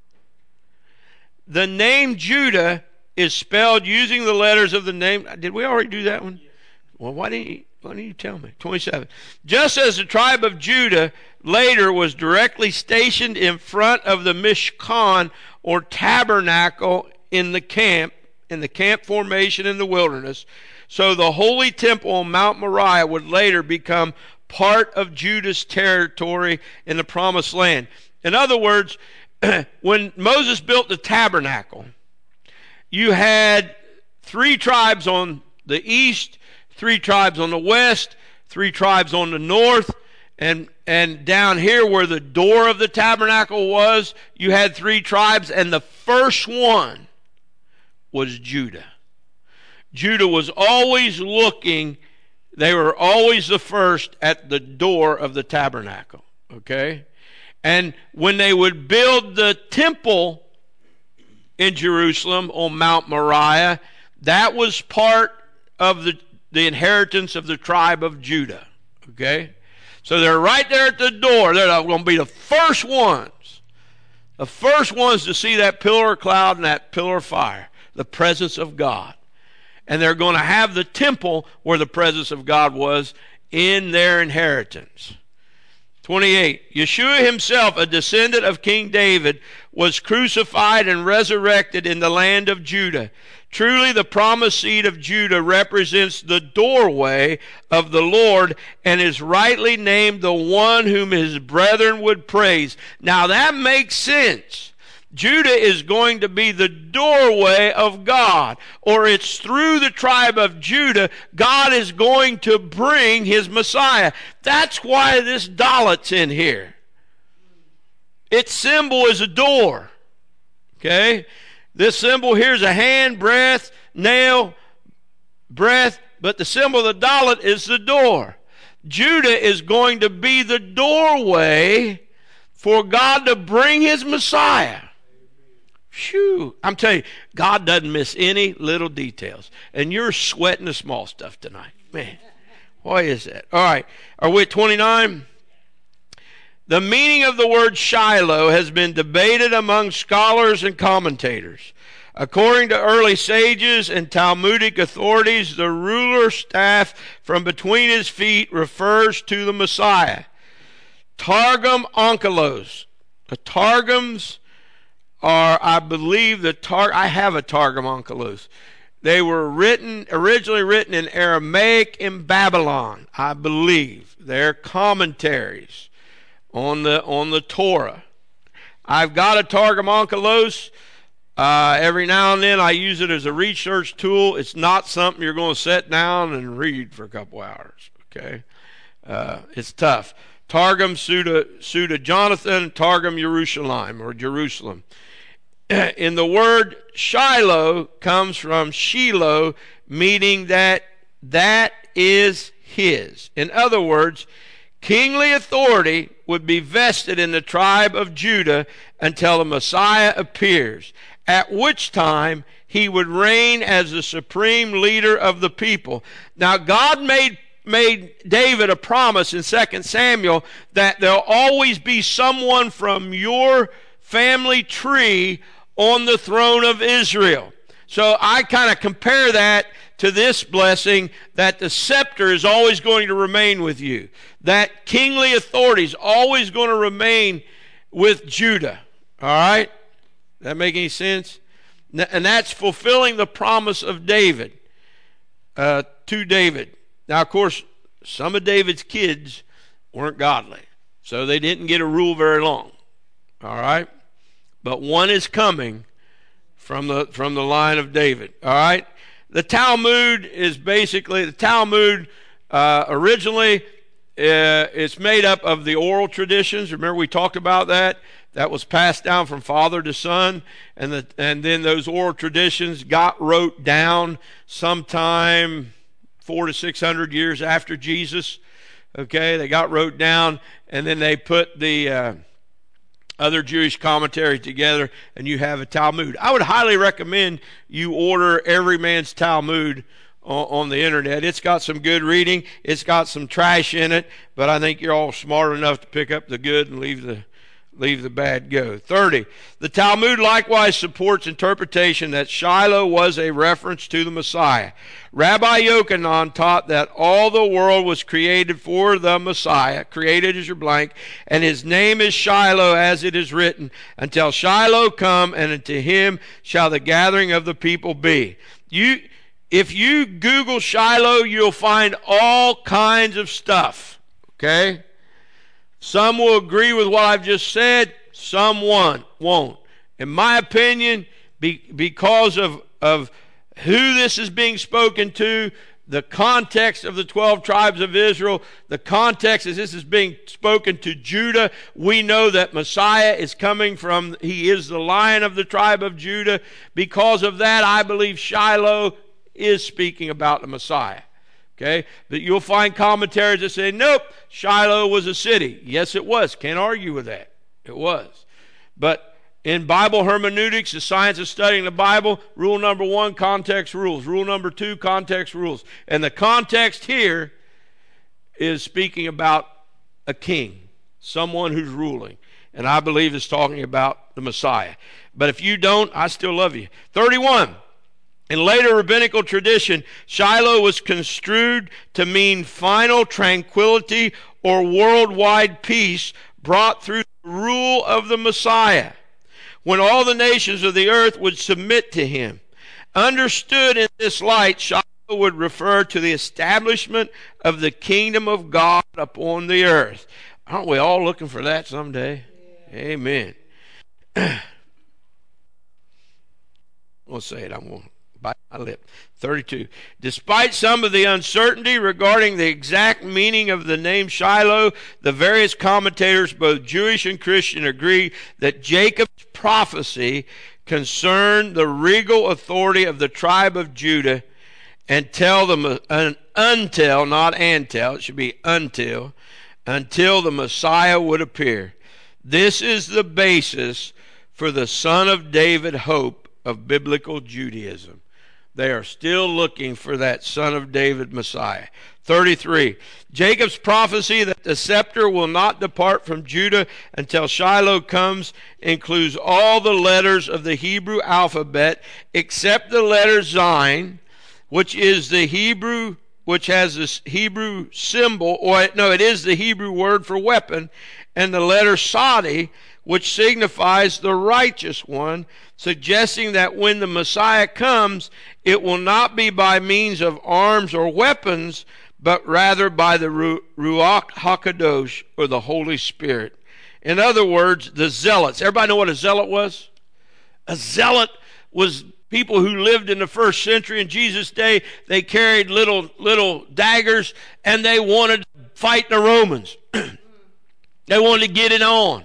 The name Judah is spelled using the letters of the name. Did we already do that one? Well, why didn't you tell me? 27. Just as the tribe of Judah later was directly stationed in front of the Mishkan, or tabernacle, in the camp formation in the wilderness, so the holy temple on Mount Moriah would later become part of Judah's territory in the promised land. In other words, when Moses built the tabernacle, you had 3 tribes on the east, 3 tribes on the west, 3 tribes on the north, and down here where the door of the tabernacle was, you had 3 tribes, and the first one was Judah. Judah was always looking, they were always the first at the door of the tabernacle, okay? And when they would build the temple in Jerusalem on Mount Moriah, that was part of the inheritance of the tribe of Judah, okay? So they're right there at the door. They're going to be the first ones to see that pillar of cloud and that pillar of fire, the presence of God. And they're going to have the temple where the presence of God was in their inheritance. 28. Yeshua himself, a descendant of King David, was crucified and resurrected in the land of Judah. Truly, the promised seed of Judah represents the doorway of the Lord and is rightly named the one whom his brethren would praise. Now that makes sense. Judah is going to be the doorway of God, or it's through the tribe of Judah God is going to bring his Messiah. That's why this Dalet's in here. Its symbol is a door. Okay? This symbol here is a hand, breath, nail, breath, but the symbol of the Dalet is the door. Judah is going to be the doorway for God to bring his Messiah. Phew. I'm telling you, God doesn't miss any little details. And you're sweating the small stuff tonight. Man, why is that? All right, are we at 29? The meaning of the word Shiloh has been debated among scholars and commentators. According to early sages and Talmudic authorities, the ruler's staff from between his feet refers to the Messiah. Targum Onkelos. The Targums are, I believe, I have a Targum Onkelos. They were originally written in Aramaic in Babylon, I believe. They're commentaries on the Torah. I've got a Targum Onkelos. Every now and then I use it as a research tool. It's not something you're going to sit down and read for a couple hours. Okay, it's tough. Targum Suda Jonathan, Targum Jerusalem or Jerusalem. In the word Shiloh comes from Shiloh, meaning that is his. In other words, kingly authority would be vested in the tribe of Judah until the Messiah appears, at which time he would reign as the supreme leader of the people. Now, God made David a promise in 2 Samuel that there'll always be someone from your family tree on the throne of Israel. So I kind of compare that to this blessing, that the scepter is always going to remain with you. That kingly authority is always going to remain with Judah. All right? Does that make any sense? And that's fulfilling the promise of David to David. Now, of course, some of David's kids weren't godly, so they didn't get to rule very long. All right? But one is coming from the line of David. All right? The Talmud is basically, originally, it's made up of the oral traditions. Remember we talked about that? That was passed down from father to son, and then those oral traditions got wrote down sometime 400 to 600 years after Jesus. Okay, they got wrote down, and then they put the other Jewish commentaries together, and you have a Talmud. I would highly recommend you order Every Man's Talmud on the internet. It's got some good reading. It's got some trash in it, but I think you're all smart enough to pick up the good and leave the bad go. 30. The Talmud likewise supports interpretation that Shiloh was a reference to the Messiah. Rabbi Yochanan taught that all the world was created for the Messiah. Created is your blank. And his name is Shiloh, as it is written, until Shiloh come, and unto him shall the gathering of the people be. If you Google Shiloh, you'll find all kinds of stuff. Okay? Some will agree with what I've just said. Some won't. In my opinion, because of who this is being spoken to, the context of the 12 tribes of Israel, the context as this is being spoken to Judah, we know that Messiah is coming from, he is the Lion of the tribe of Judah. Because of that, I believe Shiloh is speaking about the Messiah. Okay, but you'll find commentaries that say, nope, Shiloh was a city. Yes, it was. Can't argue with that. It was. But in Bible hermeneutics, the science of studying the Bible, rule number 1, context rules. Rule number 2, context rules. And the context here is speaking about a king, someone who's ruling. And I believe it's talking about the Messiah. But if you don't, I still love you. 31. In later rabbinical tradition, Shiloh was construed to mean final tranquility or worldwide peace brought through the rule of the Messiah, when all the nations of the earth would submit to him. Understood in this light, Shiloh would refer to the establishment of the kingdom of God upon the earth. Aren't we all looking for that someday? Yeah. Amen. going to say it. I'm going to bite my lip. 32. Despite some of the uncertainty regarding the exact meaning of the name Shiloh, the various commentators, both Jewish and Christian, agree that Jacob's prophecy concerned the regal authority of the tribe of Judah until not until, it should be until the Messiah would appear. This is the basis for the Son of David hope of biblical Judaism. They are still looking for that Son of David Messiah. 33. Jacob's prophecy that the scepter will not depart from Judah until Shiloh comes includes all the letters of the Hebrew alphabet except the letter Zayin, which has the Hebrew symbol, it is the Hebrew word for weapon, and the letter Sadi, which signifies the righteous one, suggesting that when the Messiah comes, it will not be by means of arms or weapons, but rather by the Ruach HaKadosh, or the Holy Spirit. In other words, the zealots. Everybody know what a zealot was? A zealot was people who lived in the first century in Jesus' day. They carried little daggers, and they wanted to fight the Romans. They wanted to get it on.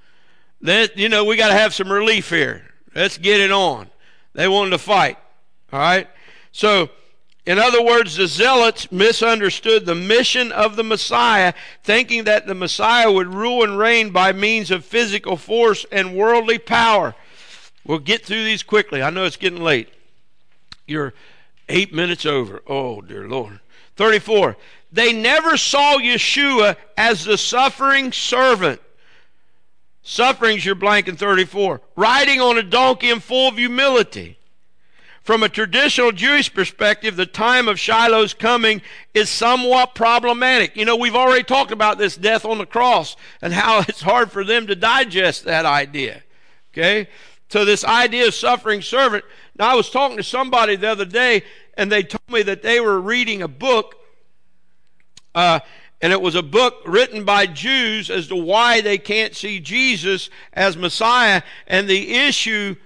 We got to have some relief here. Let's get it on. They wanted to fight. All right? So, in other words, the zealots misunderstood the mission of the Messiah, thinking that the Messiah would rule and reign by means of physical force and worldly power. We'll get through these quickly. I know it's getting late. You're 8 minutes over. Oh, dear Lord. 34. They never saw Yeshua as the suffering servant. Suffering's your blank in 34. Riding on a donkey and full of humility. From a traditional Jewish perspective, the time of Shiloh's coming is somewhat problematic. We've already talked about this death on the cross and how it's hard for them to digest that idea. Okay? So this idea of suffering servant. Now, I was talking to somebody the other day, and they told me that they were reading a book, and it was a book written by Jews as to why they can't see Jesus as Messiah. And the issue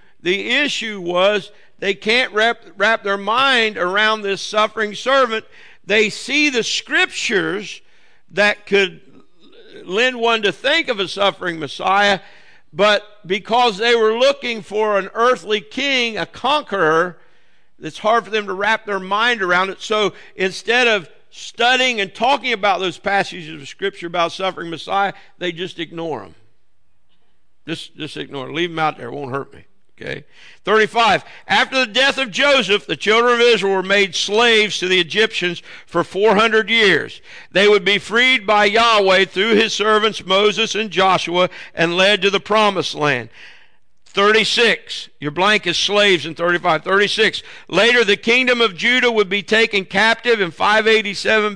was they can't wrap their mind around this suffering servant. They see the scriptures that could lend one to think of a suffering Messiah, but because they were looking for an earthly king, a conqueror, it's hard for them to wrap their mind around it. So instead of studying and talking about those passages of Scripture about suffering Messiah, they just ignore them. Just ignore them. Leave them out there. It won't hurt me. Okay. 35. After the death of Joseph, the children of Israel were made slaves to the Egyptians for 400 years. They would be freed by Yahweh through his servants Moses and Joshua and led to the promised land. 36. Your blank is slaves in 35. 36. Later, the kingdom of Judah would be taken captive in 587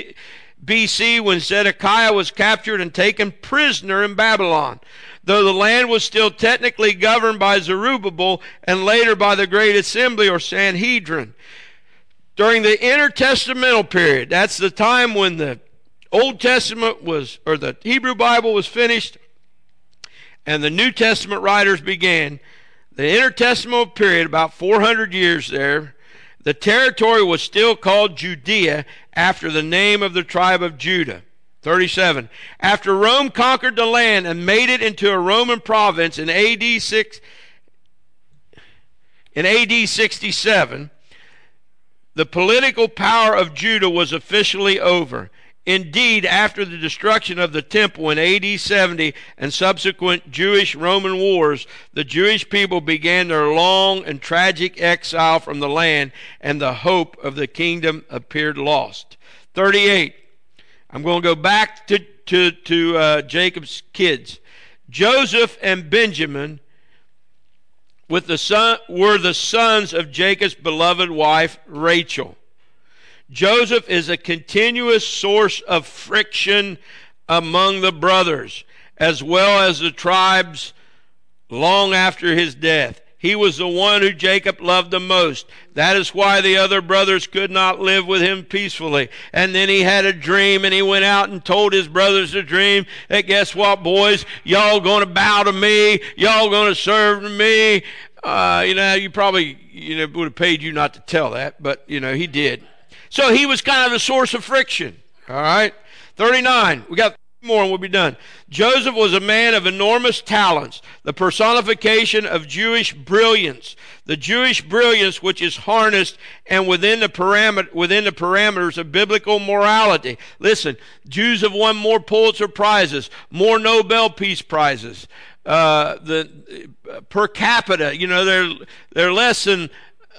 BC when Zedekiah was captured and taken prisoner in Babylon. Though the land was still technically governed by Zerubbabel and later by the Great Assembly or Sanhedrin. During the intertestamental period, that's the time when the Old Testament or the Hebrew Bible was finished and the New Testament writers began. The intertestamental period, about 400 years there, the territory was still called Judea after the name of the tribe of Judah. 37. After Rome conquered the land and made it into a Roman province in AD 67, the political power of Judah was officially over. Indeed, after the destruction of the temple in AD 70 and subsequent Jewish-Roman wars, the Jewish people began their long and tragic exile from the land, and the hope of the kingdom appeared lost. 38. I'm going to go back to Jacob's kids. Joseph and Benjamin were the sons of Jacob's beloved wife, Rachel. Joseph is a continuous source of friction among the brothers, as well as the tribes long after his death. He was the one who Jacob loved the most. That is why the other brothers could not live with him peacefully. And then he had a dream, and he went out and told his brothers the dream. That guess what, boys? Y'all going to bow to me. Y'all going to serve me. You it would have paid you not to tell that, but, he did. So he was kind of a source of friction. All right. 39. We got more and we'll be done. Joseph was a man of enormous talents, the personification of Jewish brilliance. The Jewish brilliance which is harnessed and within the parameters of biblical morality. Listen, Jews have won more Pulitzer Prizes, more Nobel Peace Prizes. The per capita, they're less than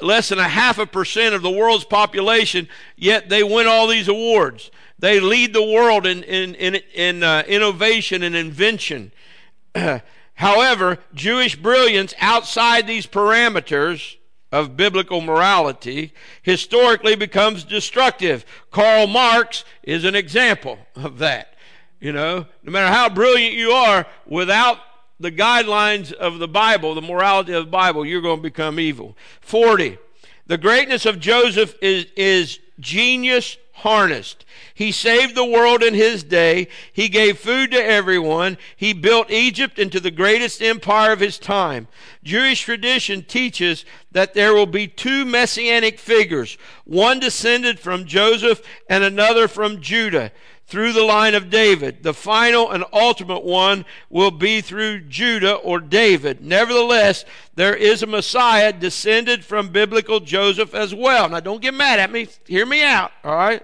0.5% of the world's population, yet they win all these awards. They lead the world in innovation and invention. However, Jewish brilliance outside these parameters of biblical morality historically becomes destructive. Karl Marx is an example of that. No matter how brilliant you are, without the guidelines of the Bible, the morality of the Bible, you're going to become evil. 40. The greatness of Joseph is genius harnessed. He saved the world in his day. He gave food to everyone. He built Egypt into the greatest empire of his time. Jewish tradition teaches that there will be two messianic figures, one descended from Joseph and another from Judah, through the line of David. The final and ultimate one will be through Judah or David. Nevertheless, there is a Messiah descended from biblical Joseph as well. Now, don't get mad at me. Hear me out, all right?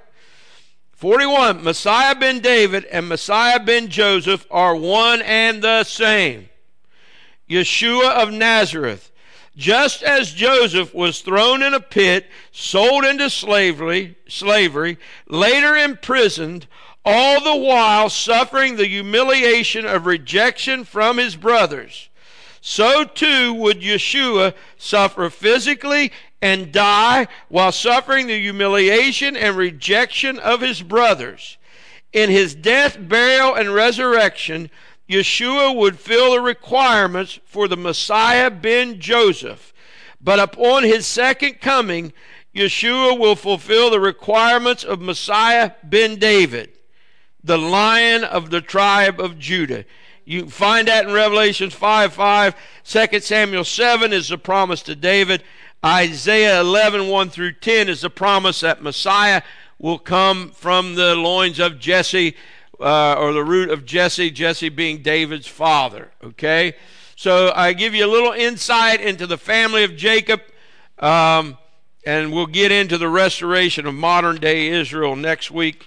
41, Messiah ben David and Messiah ben Joseph are one and the same. Yeshua of Nazareth. Just as Joseph was thrown in a pit, sold into slavery, later imprisoned, all the while suffering the humiliation of rejection from his brothers, so too would Yeshua suffer physically and die while suffering the humiliation and rejection of his brothers. In his death, burial, and resurrection, Yeshua would fill the requirements for the Messiah ben Joseph. But upon his second coming, Yeshua will fulfill the requirements of Messiah ben David, the Lion of the tribe of Judah. You can find that in Revelation 5:5. 2 Samuel 7 is the promise to David. Isaiah 11, 1 through 10 is the promise that Messiah will come from the loins of Jesse, or the root of Jesse, Jesse being David's father. Okay? So I give you a little insight into the family of Jacob, and we'll get into the restoration of modern day Israel next week.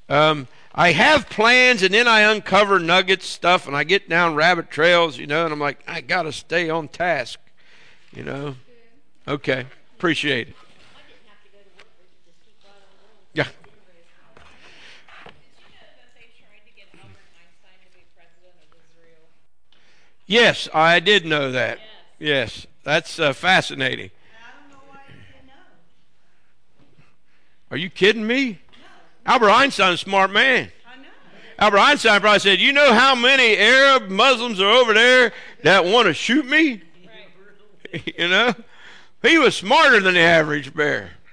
I have plans, and then I uncover nuggets stuff, and I get down rabbit trails, and I'm like, I got to stay on task, Okay, appreciate it. Yeah. Did you know that they tried to get Albert Einstein to be president of Israel? Yes, I did know that. Yes, that's fascinating. I don't know why you say no. Are you kidding me? Albert Einstein's a smart man. I know. Albert Einstein probably said, you know how many Arab Muslims are over there that want to shoot me? Right. He was smarter than the average bear.